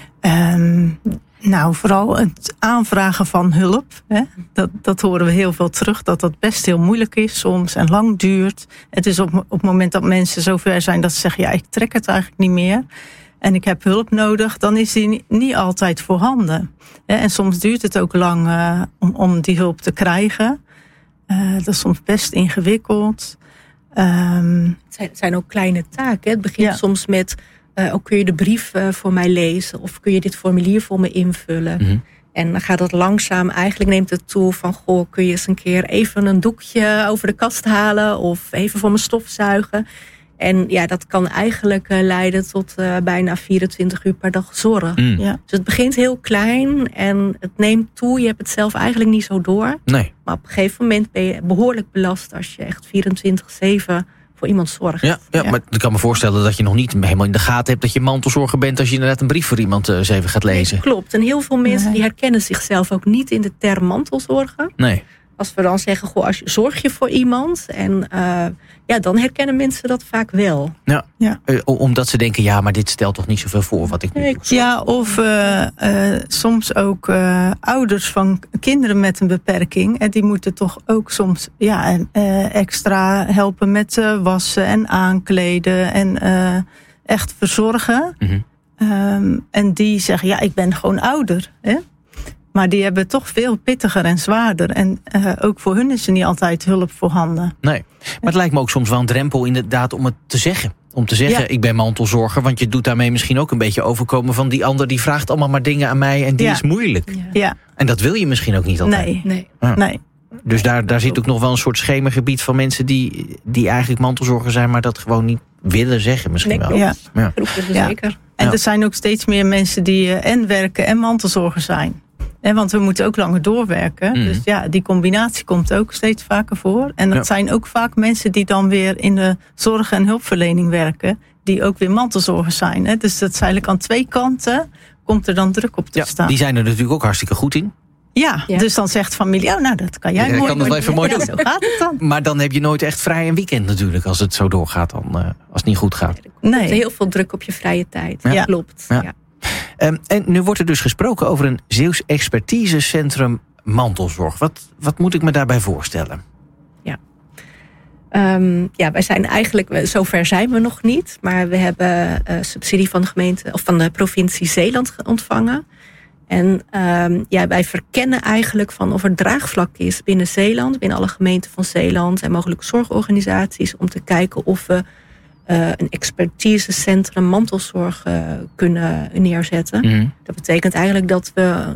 Nou, vooral het aanvragen van hulp. Hè? Dat horen we heel veel terug, dat best heel moeilijk is soms en lang duurt. Het is op het moment dat mensen zover zijn dat ze zeggen, ik trek het eigenlijk niet meer. En ik heb hulp nodig, dan is die niet altijd voorhanden. En soms duurt het ook lang om die hulp te krijgen. Dat is soms best ingewikkeld. Het zijn ook kleine taken. Het begint soms met, kun je de brief voor mij lezen? Of kun je dit formulier voor me invullen? En dan gaat het langzaam, eigenlijk neemt het toe van... goh, kun je eens een keer even een doekje over de kast halen... of even voor me stofzuigen. En ja, dat kan eigenlijk leiden tot bijna 24 uur per dag zorg. Ja. Dus het begint heel klein en het neemt toe. Je hebt het zelf eigenlijk niet zo door. Nee. Maar op een gegeven moment ben je behoorlijk belast... als je echt 24/7 voor iemand zorgt. Ja, maar ik kan me voorstellen dat je nog niet helemaal in de gaten hebt... dat je mantelzorger bent als je inderdaad een brief voor iemand eens even gaat lezen. Nee, klopt. En heel veel mensen die herkennen zichzelf ook niet in de term mantelzorger. Nee. Als we dan zeggen, goh, zorg je voor iemand... en dan herkennen mensen dat vaak wel. Ja. Omdat ze denken, ja, maar dit stelt toch niet zoveel voor wat ik nu doe. Ja, of soms ook ouders van kinderen met een beperking. En die moeten toch ook soms extra helpen met wassen en aankleden... en echt verzorgen. En die zeggen, ja, ik ben gewoon ouder, hè? Maar die hebben toch veel pittiger en zwaarder. En ook voor hun is er niet altijd hulp voorhanden. Nee, maar het lijkt me ook soms wel een drempel inderdaad om het te zeggen. Om te zeggen, ik ben mantelzorger. Want je doet daarmee misschien ook een beetje overkomen van die ander... die vraagt allemaal maar dingen aan mij en die is moeilijk. Ja. En dat wil je misschien ook niet altijd. Nee. Dus daar zit ook nog wel een soort schemergebied van mensen... die eigenlijk mantelzorger zijn... maar dat gewoon niet willen zeggen misschien wel. Ja. Zeker. En er zijn ook steeds meer mensen die en werken en mantelzorger zijn. Want we moeten ook langer doorwerken. Dus ja, die combinatie komt ook steeds vaker voor. En dat zijn ook vaak mensen die dan weer in de zorg- en hulpverlening werken. Die ook weer mantelzorgers zijn. Dus dat is eigenlijk aan twee kanten komt er dan druk op te staan. Die zijn er natuurlijk ook hartstikke goed in. Ja, dus dan zegt familie, dat kan jij mooi. Kan dat wel even mooi doen. Zo gaat het dan. Maar dan heb je nooit echt vrij een weekend natuurlijk... als het zo doorgaat, dan, als het niet goed gaat. Er komt heel veel druk op je vrije tijd. Ja, klopt. Ja. En nu wordt er dus gesproken over een Zeeuws expertisecentrum mantelzorg. Wat moet ik me daarbij voorstellen? Wij zijn eigenlijk, zover zijn we nog niet. Maar we hebben subsidie van de gemeente of van de provincie Zeeland ontvangen. En wij verkennen eigenlijk van of er draagvlak is binnen Zeeland, binnen alle gemeenten van Zeeland en mogelijk zorgorganisaties, om te kijken of we een expertisecentrum mantelzorg kunnen neerzetten. Dat betekent eigenlijk dat we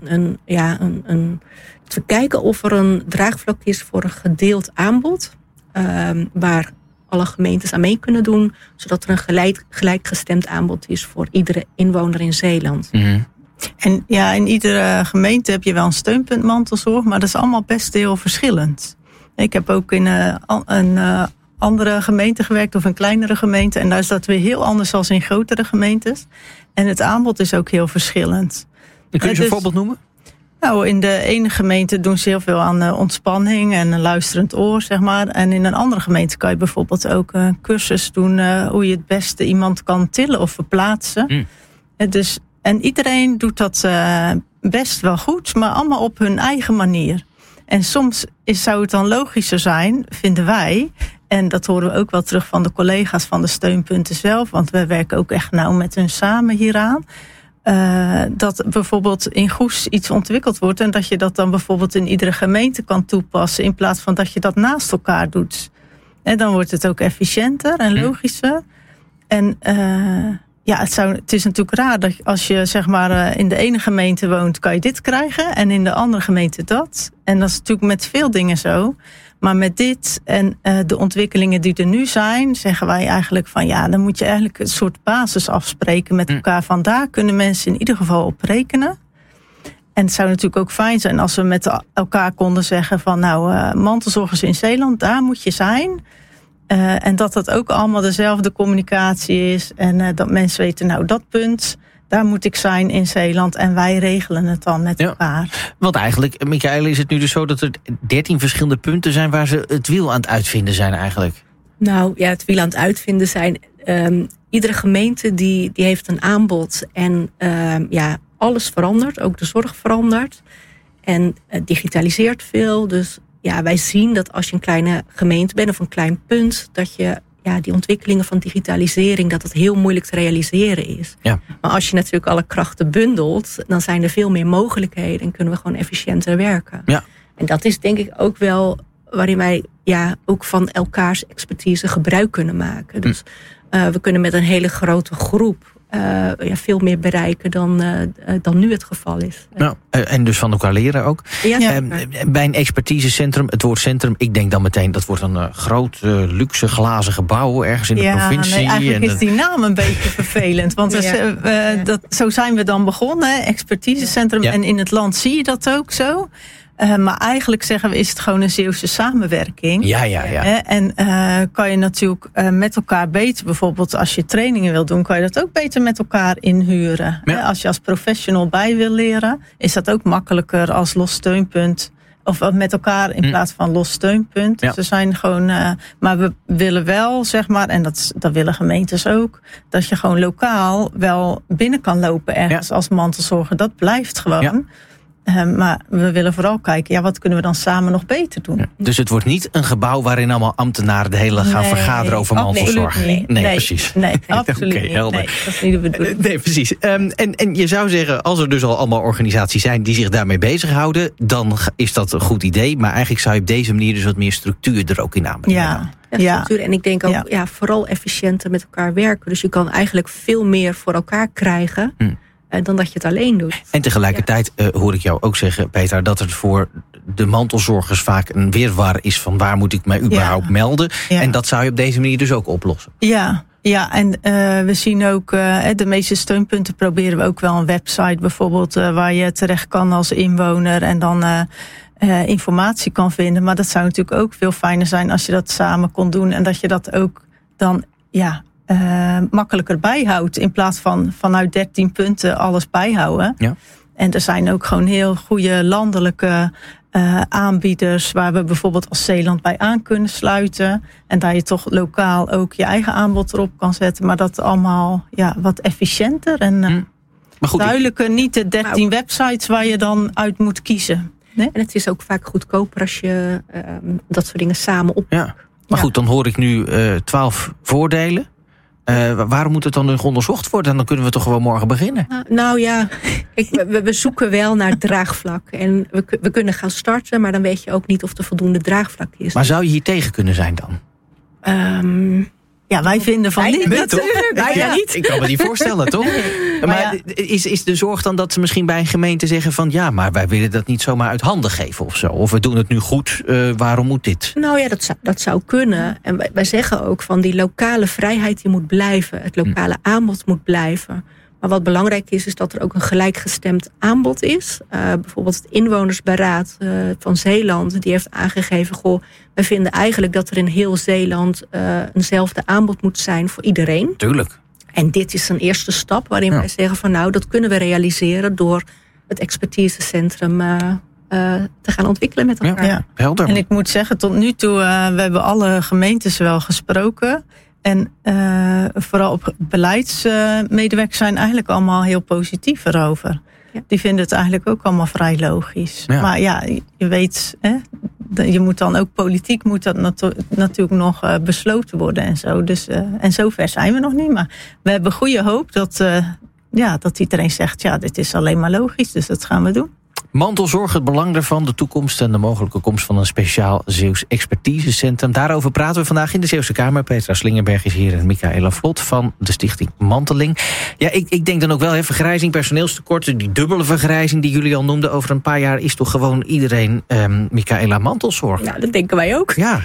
te kijken of er een draagvlak is voor een gedeeld aanbod. Waar alle gemeentes aan mee kunnen doen, zodat er een gelijkgestemd aanbod is voor iedere inwoner in Zeeland. En ja, in iedere gemeente heb je wel een steunpunt mantelzorg, maar dat is allemaal best heel verschillend. Ik heb ook in een andere gemeente gewerkt of een kleinere gemeente en daar is dat weer heel anders dan in grotere gemeentes. En het aanbod is ook heel verschillend. Kun je een voorbeeld noemen? Nou, in de ene gemeente doen ze heel veel aan ontspanning en een luisterend oor, zeg maar. En in een andere gemeente kan je bijvoorbeeld ook een cursus doen hoe je het beste iemand kan tillen of verplaatsen. En iedereen doet dat best wel goed, maar allemaal op hun eigen manier. En soms zou het dan logischer zijn, vinden wij, en dat horen we ook wel terug van de collega's van de steunpunten zelf, want we werken ook echt nauw met hun samen hieraan. Dat bijvoorbeeld in Goes iets ontwikkeld wordt en dat je dat dan bijvoorbeeld in iedere gemeente kan toepassen in plaats van dat je dat naast elkaar doet. En dan wordt het ook efficiënter en logischer. En het is natuurlijk raar dat als je zeg maar in de ene gemeente woont, kan je dit krijgen en in de andere gemeente dat. En dat is natuurlijk met veel dingen zo. Maar met dit en de ontwikkelingen die er nu zijn, zeggen wij eigenlijk van dan moet je eigenlijk een soort basis afspreken met elkaar. Van daar kunnen mensen in ieder geval op rekenen. En het zou natuurlijk ook fijn zijn als we met elkaar konden zeggen van mantelzorgers in Zeeland, daar moet je zijn. En dat ook allemaal dezelfde communicatie is. En dat mensen weten, dat punt, daar moet ik zijn in Zeeland. En wij regelen het dan met elkaar. Want eigenlijk, Michaële, is het nu dus zo dat er 13 verschillende punten zijn waar ze het wiel aan het uitvinden zijn eigenlijk? Nou ja, het wiel aan het uitvinden zijn. Iedere gemeente die heeft een aanbod. En alles verandert, ook de zorg verandert. En digitaliseert veel, dus wij zien dat als je een kleine gemeente bent of een klein punt, dat je die ontwikkelingen van digitalisering, dat het heel moeilijk te realiseren is. Ja. Maar als je natuurlijk alle krachten bundelt, dan zijn er veel meer mogelijkheden en kunnen we gewoon efficiënter werken. Ja. En dat is denk ik ook wel waarin wij ook van elkaars expertise gebruik kunnen maken. Dus we kunnen met een hele grote groep veel meer bereiken dan nu het geval is. Nou, en dus van elkaar leren ook. Ja, bij een expertisecentrum, het woord centrum, ik denk dan meteen dat wordt een groot, luxe, glazen gebouw ergens in de provincie. Nee, eigenlijk is die naam een beetje vervelend. Want zo zijn we dan begonnen, expertisecentrum. Ja. En in het land zie je dat ook zo. Maar eigenlijk zeggen we, is het gewoon een Zeeuwse samenwerking. Ja. En kan je natuurlijk met elkaar beter, bijvoorbeeld als je trainingen wil doen, kan je dat ook beter met elkaar inhuren. Ja. Als je als professional bij wil leren, is dat ook makkelijker als los steunpunt. Of met elkaar in plaats van los steunpunt. Ja. Ze zijn gewoon, maar we willen wel, zeg maar, en dat willen gemeentes ook, dat je gewoon lokaal wel binnen kan lopen ergens als mantelzorger. Dat blijft gewoon. Ja. Maar we willen vooral kijken, wat kunnen we dan samen nog beter doen? Ja, dus het wordt niet een gebouw waarin allemaal ambtenaren de hele dag gaan vergaderen over mantelzorg. Nee, precies. Nee, absoluut niet. Helder. Nee, dat is niet de bedoeling. Nee, precies. En je zou zeggen, als er dus al allemaal organisaties zijn die zich daarmee bezighouden, dan is dat een goed idee. Maar eigenlijk zou je op deze manier dus wat meer structuur er ook in aanbrengen. Ja, en ik denk ook vooral efficiënter met elkaar werken. Dus je kan eigenlijk veel meer voor elkaar krijgen dan dat je het alleen doet. En tegelijkertijd hoor ik jou ook zeggen, Petra, dat het voor de mantelzorgers vaak een wirwar is van waar moet ik mij überhaupt melden. Ja. En dat zou je op deze manier dus ook oplossen. Ja, en we zien ook, de meeste steunpunten proberen we ook wel een website bijvoorbeeld, waar je terecht kan als inwoner en dan informatie kan vinden. Maar dat zou natuurlijk ook veel fijner zijn als je dat samen kon doen en dat je dat ook dan makkelijker bijhoudt in plaats van vanuit 13 punten alles bijhouden. Ja. En er zijn ook gewoon heel goede landelijke aanbieders waar we bijvoorbeeld als Zeeland bij aan kunnen sluiten. En daar je toch lokaal ook je eigen aanbod erop kan zetten. Maar dat allemaal wat efficiënter en maar goed, duidelijker. Niet de 13 websites waar je dan uit moet kiezen. Nee? En het is ook vaak goedkoper als je dat soort dingen samen op. Ja. Maar goed, dan hoor ik nu 12 voordelen. Waarom moet het dan nog onderzocht worden? En dan kunnen we toch gewoon morgen beginnen? We zoeken wel naar draagvlak. En we kunnen gaan starten, maar dan weet je ook niet of er voldoende draagvlak is. Maar zou je hier tegen kunnen zijn dan? Wij vinden van niet. Natuurlijk. Niet. Ik kan me niet voorstellen, toch? Maar is de zorg dan dat ze misschien bij een gemeente zeggen van maar wij willen dat niet zomaar uit handen geven of zo? Of we doen het nu goed, waarom moet dit? Dat zou kunnen. En wij zeggen ook van die lokale vrijheid die moet blijven. Het lokale aanbod moet blijven. Maar wat belangrijk is dat er ook een gelijkgestemd aanbod is. Bijvoorbeeld het inwonersberaad van Zeeland, die heeft aangegeven, wij vinden eigenlijk dat er in heel Zeeland eenzelfde aanbod moet zijn voor iedereen. Tuurlijk. En dit is een eerste stap waarin wij zeggen van dat kunnen we realiseren door het expertisecentrum te gaan ontwikkelen met elkaar. Ja. Helder. En ik moet zeggen, tot nu toe, we hebben alle gemeentes wel gesproken. En vooral op beleidsmedewerkers zijn eigenlijk allemaal heel positief erover. Ja. Die vinden het eigenlijk ook allemaal vrij logisch. Ja. Maar je weet, je moet dan ook politiek moet dat natuurlijk nog besloten worden en zo. Dus, en zover zijn we nog niet. Maar we hebben goede hoop dat iedereen zegt, dit is alleen maar logisch. Dus dat gaan we doen. Mantelzorg, het belang daarvan, de toekomst en de mogelijke komst van een speciaal Zeeuws expertisecentrum. Daarover praten we vandaag in de Zeeuwse Kamer. Petra Slingerberg is hier en Michaela Vlot van de stichting Manteling. Ja, ik denk dan ook wel, vergrijzing, personeelstekorten, die dubbele vergrijzing die jullie al noemden, over een paar jaar is toch gewoon iedereen Michaela mantelzorg? Ja, dat denken wij ook. Ja.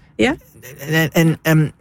En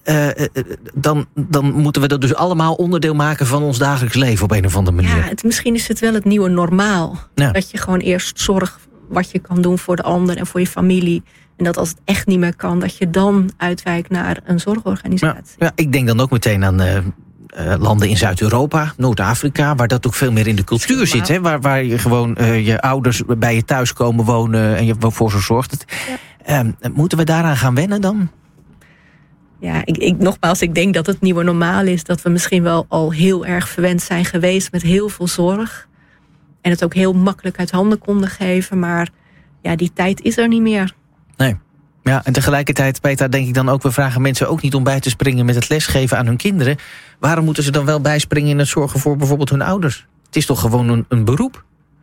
dan moeten we dat dus allemaal onderdeel maken van ons dagelijks leven op een of andere manier. Ja, misschien is het wel het nieuwe normaal. Ja. Dat je gewoon eerst zorgt wat je kan doen voor de ander en voor je familie. En dat als het echt niet meer kan, dat je dan uitwijkt naar een zorgorganisatie. Ja, ik denk dan ook meteen aan landen in Zuid-Europa, Noord-Afrika, waar dat ook veel meer in de cultuur zit. Hè? Waar je gewoon je ouders bij je thuis komen wonen en je voor ze zorgt. Moeten we daaraan gaan wennen dan? Ja, ik denk dat het nieuwe normaal is. Dat we misschien wel al heel erg verwend zijn geweest met heel veel zorg. En het ook heel makkelijk uit handen konden geven. Maar die tijd is er niet meer. Nee. Ja, en tegelijkertijd, Peter, denk ik dan ook, we vragen mensen ook niet om bij te springen met het lesgeven aan hun kinderen. Waarom moeten ze dan wel bijspringen in het zorgen voor bijvoorbeeld hun ouders? Het is toch gewoon een beroep?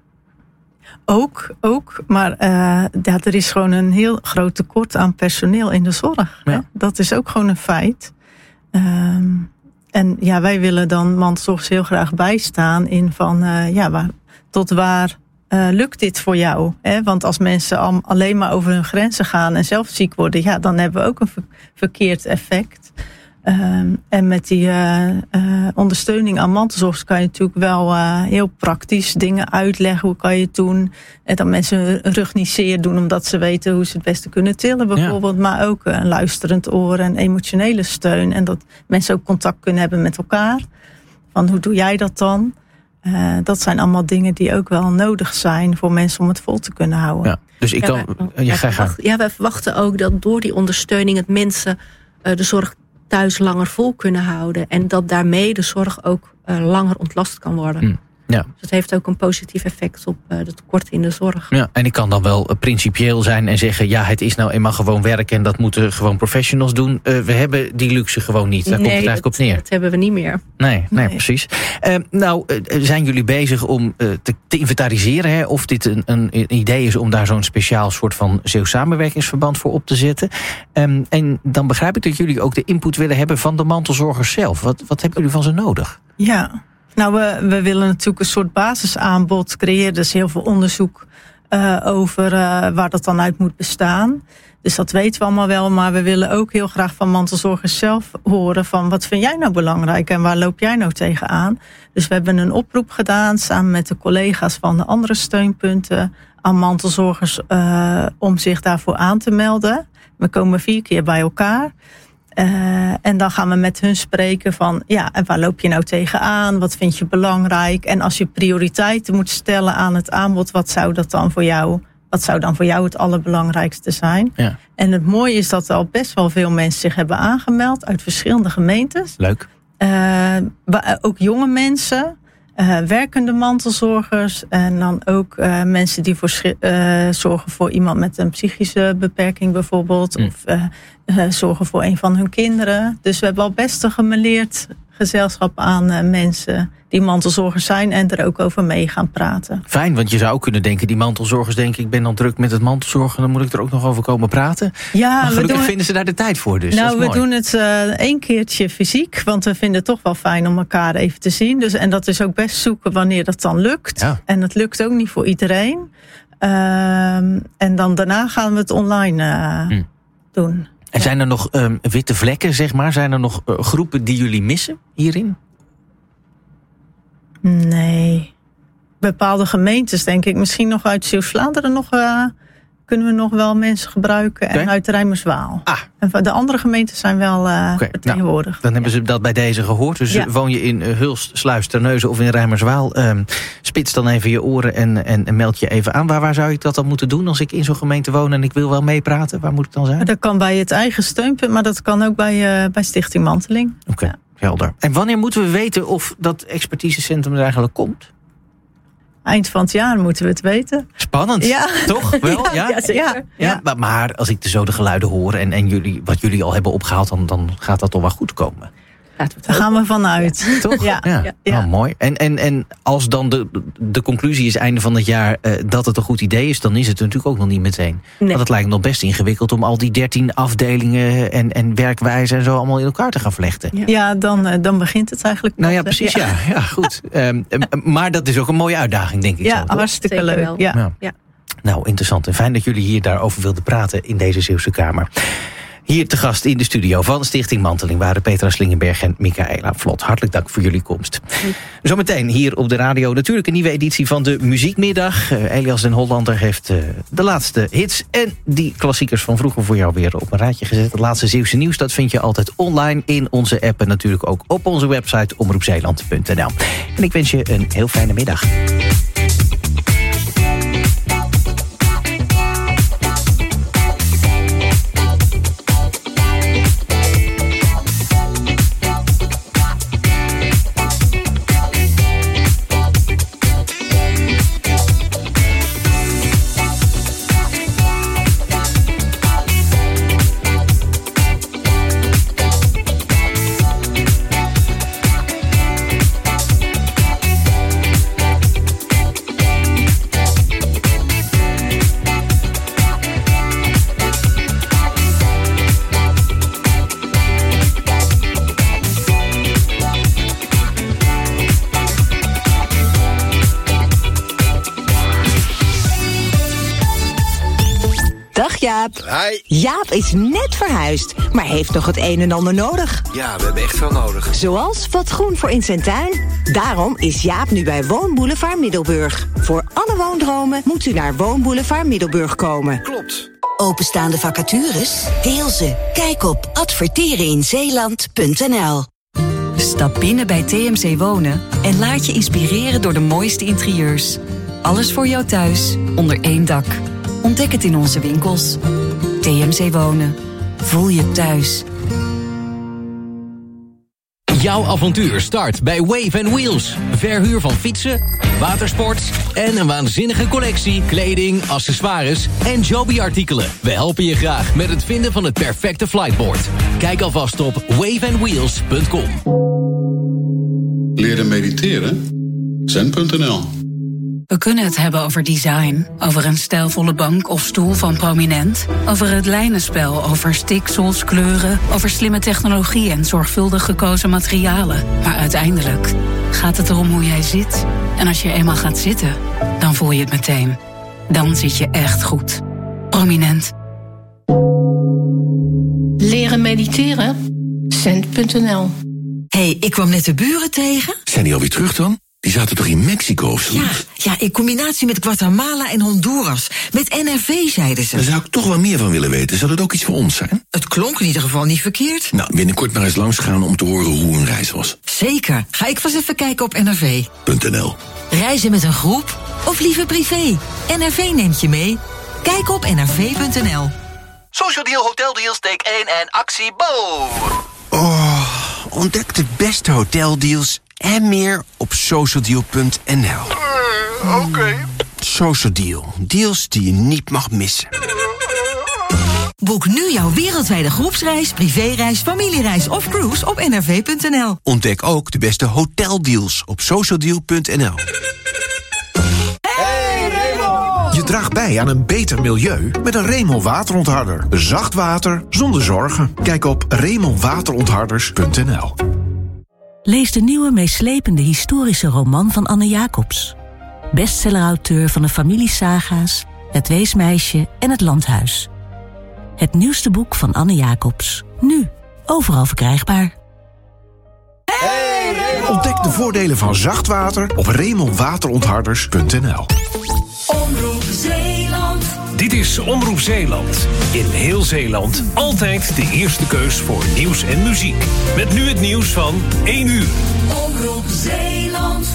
Ook, maar er is gewoon een heel groot tekort aan personeel in de zorg. Ja. Hè? Dat is ook gewoon een feit. En ja, wij willen dan mantelzorgers heel graag bijstaan in van tot waar lukt dit voor jou? Hè? Want als mensen alleen maar over hun grenzen gaan en zelf ziek worden, ja, dan hebben we ook een verkeerd effect. En met die ondersteuning aan mantelzorgers kan je natuurlijk wel heel praktisch dingen uitleggen. Hoe kan je het doen? En dat mensen hun rug niet zeer doen omdat ze weten hoe ze het beste kunnen tillen bijvoorbeeld. Ja. Maar ook een luisterend oor en emotionele steun. En dat mensen ook contact kunnen hebben met elkaar. Van hoe doe jij dat dan? Dat zijn allemaal dingen die ook wel nodig zijn voor mensen om het vol te kunnen houden. Ja, dus ik kan... wij verwachten ook dat door die ondersteuning het mensen de zorg thuis langer vol kunnen houden. En dat daarmee de zorg ook langer ontlast kan worden. Ja. Dus het heeft ook een positief effect op de tekorten in de zorg. Ja, en ik kan dan wel principieel zijn en zeggen, ja, het is nou eenmaal gewoon werk en dat moeten gewoon professionals doen. We hebben die luxe gewoon niet. Daar komt het eigenlijk op neer. Dat hebben we niet meer. Nee, precies. Zijn jullie bezig om te inventariseren, hè, of dit een idee is om daar zo'n speciaal soort van samenwerkingsverband voor op te zetten? En dan begrijp ik dat jullie ook de input willen hebben van de mantelzorgers zelf. Wat hebben jullie van ze nodig? Ja. Nou, we willen natuurlijk een soort basisaanbod creëren. Dus heel veel onderzoek over waar dat dan uit moet bestaan. Dus dat weten we allemaal wel. Maar we willen ook heel graag van mantelzorgers zelf horen van wat vind jij nou belangrijk en waar loop jij nou tegenaan? Dus we hebben een oproep gedaan samen met de collega's van de andere steunpunten aan mantelzorgers om zich daarvoor aan te melden. We komen 4 keer bij elkaar. En dan gaan we met hun spreken van, ja, en waar loop je nou tegenaan? Wat vind je belangrijk? En als je prioriteiten moet stellen aan het aanbod, wat zou dan voor jou het allerbelangrijkste zijn? Ja. En het mooie is dat er al best wel veel mensen zich hebben aangemeld uit verschillende gemeentes. Leuk. Ook jonge mensen, werkende mantelzorgers en dan ook mensen die zorgen voor iemand met een psychische beperking bijvoorbeeld. Of zorgen voor een van hun kinderen. Dus we hebben al best een gemêleerd gezelschap aan mensen die mantelzorgers zijn en er ook over mee gaan praten. Fijn, want je zou ook kunnen denken, die mantelzorgers denken, ik ben dan druk met het mantelzorgen, dan moet ik er ook nog over komen praten. Ja, maar gelukkig vinden ze daar de tijd voor. Dus nou, we doen het 1 keertje fysiek, want we vinden het toch wel fijn om elkaar even te zien. Dus, en dat is ook best zoeken wanneer dat dan lukt. Ja. En dat lukt ook niet voor iedereen. En dan daarna gaan we het online doen. En zijn er nog witte vlekken, zeg maar? Zijn er nog groepen die jullie missen hierin? Nee. Bepaalde gemeentes, denk ik. Misschien nog uit Zeeuws-Vlaanderen kunnen we nog wel mensen gebruiken. Okay. En uit Rijmerswaal. En de andere gemeentes zijn wel vertegenwoordigd. Nou, dan hebben ze dat bij deze gehoord. Dus woon je in Hulst, Sluis, Terneuzen of in Rijmerswaal. Spits dan even je oren en meld je even aan. Waar zou ik dat dan moeten doen als ik in zo'n gemeente woon en ik wil wel meepraten? Waar moet ik dan zijn? Dat kan bij het eigen steunpunt, maar dat kan ook bij Stichting Manteling. Oké. Helder. En wanneer moeten we weten of dat expertisecentrum er eigenlijk komt? Eind van het jaar moeten we het weten. Spannend, ja. Toch? Wel? Ja, zeker. Ja. Maar als ik zo de geluiden hoor en wat jullie al hebben opgehaald, dan gaat dat toch wel goed komen. Daar gaan we vanuit. Ja. Toch? Ja. Oh, mooi. En als dan de conclusie is einde van het jaar dat het een goed idee is, dan is het natuurlijk ook nog niet meteen. Nee. Want het lijkt me nog best ingewikkeld om al die 13 afdelingen en werkwijzen en zo allemaal in elkaar te gaan vlechten. Ja, dan begint het eigenlijk. Nou ja, precies. Ja, goed. Maar dat is ook een mooie uitdaging, denk ik. Ja, hartstikke leuk. Ja. Nou, interessant. En fijn dat jullie hier daarover wilden praten in deze Zeeuwse Kamer. Hier te gast in de studio van Stichting Manteling waren Petra Slingenberg en Michaela Vlot. Hartelijk dank voor jullie komst. Zometeen hier op de radio natuurlijk een nieuwe editie van de Muziekmiddag. Elias den Hollander heeft de laatste hits en die klassiekers van vroeger voor jou weer op een rijtje gezet. Het laatste Zeeuwse nieuws, dat vind je altijd online in onze app en natuurlijk ook op onze website omroepzeeland.nl. En ik wens je een heel fijne middag. Jaap. Hi. Jaap is net verhuisd, maar heeft nog het een en ander nodig. Ja, we hebben echt veel nodig. Zoals wat groen voor in zijn tuin. Daarom is Jaap nu bij Woonboulevard Middelburg. Voor alle woondromen moet u naar Woonboulevard Middelburg komen. Klopt. Openstaande vacatures? Deel ze. Kijk op advertereninzeeland.nl. Stap binnen bij TMC Wonen en laat je inspireren door de mooiste interieurs. Alles voor jou thuis, onder één dak. Ontdek het in onze winkels. TMC Wonen. Voel je thuis. Jouw avontuur start bij Wave & Wheels. Verhuur van fietsen, watersports en een waanzinnige collectie kleding, accessoires en Joby-artikelen. We helpen je graag met het vinden van het perfecte flightboard. Kijk alvast op waveandwheels.com. Leren mediteren? Zen.nl. We kunnen het hebben over design, over een stijlvolle bank of stoel van Prominent, over het lijnenspel, over stiksels, kleuren, over slimme technologie en zorgvuldig gekozen materialen. Maar uiteindelijk gaat het erom hoe jij zit. En als je eenmaal gaat zitten, dan voel je het meteen. Dan zit je echt goed. Prominent. Leren mediteren? Zen.nl. Hé, ik kwam net de buren tegen. Zijn die alweer terug dan? Die zaten toch in Mexico of zo? Ja, in combinatie met Guatemala en Honduras. Met NRV, zeiden ze. Daar zou ik toch wel meer van willen weten. Zou dat ook iets voor ons zijn? Het klonk in ieder geval niet verkeerd. Nou, binnenkort maar eens langs gaan om te horen hoe hun reis was. Zeker. Ga ik vast even kijken op NRV.nl. Reizen met een groep of liever privé? NRV neemt je mee. Kijk op NRV.nl. Social Deal Hotel Deals, take 1 en actie Bo. Oh, ontdek de beste hoteldeals en meer op socialdeal.nl. Oké. Social Deal. Deals die je niet mag missen. Boek nu jouw wereldwijde groepsreis, privéreis, familiereis of cruise op nrv.nl. Ontdek ook de beste hoteldeals op socialdeal.nl. Je draagt bij aan een beter milieu met een Remel waterontharder. Zacht water zonder zorgen. Kijk op remelwaterontharders.nl. Lees de nieuwe meeslepende historische roman van Anne Jacobs. Bestsellerauteur van de familiesaga's, Het Weesmeisje en Het Landhuis. Het nieuwste boek van Anne Jacobs. Nu, overal verkrijgbaar. Ontdek de voordelen van zacht water op remelwaterontharders.nl. Omroep Zeeland. Dit is Omroep Zeeland. In heel Zeeland altijd de eerste keus voor nieuws en muziek. Met nu het nieuws van 1 uur. Omroep Zeeland.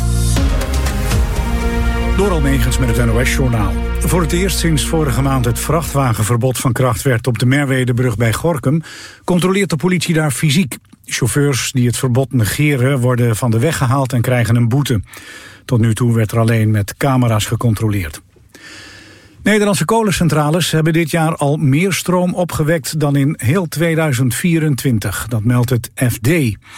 Door Almegens met het NOS-journaal. Voor het eerst sinds vorige maand het vrachtwagenverbod van kracht werd op de Merwedebrug bij Gorinchem, controleert de politie daar fysiek. Chauffeurs die het verbod negeren worden van de weg gehaald en krijgen een boete. Tot nu toe werd er alleen met camera's gecontroleerd. Nederlandse kolencentrales hebben dit jaar al meer stroom opgewekt dan in heel 2024. Dat meldt het FD.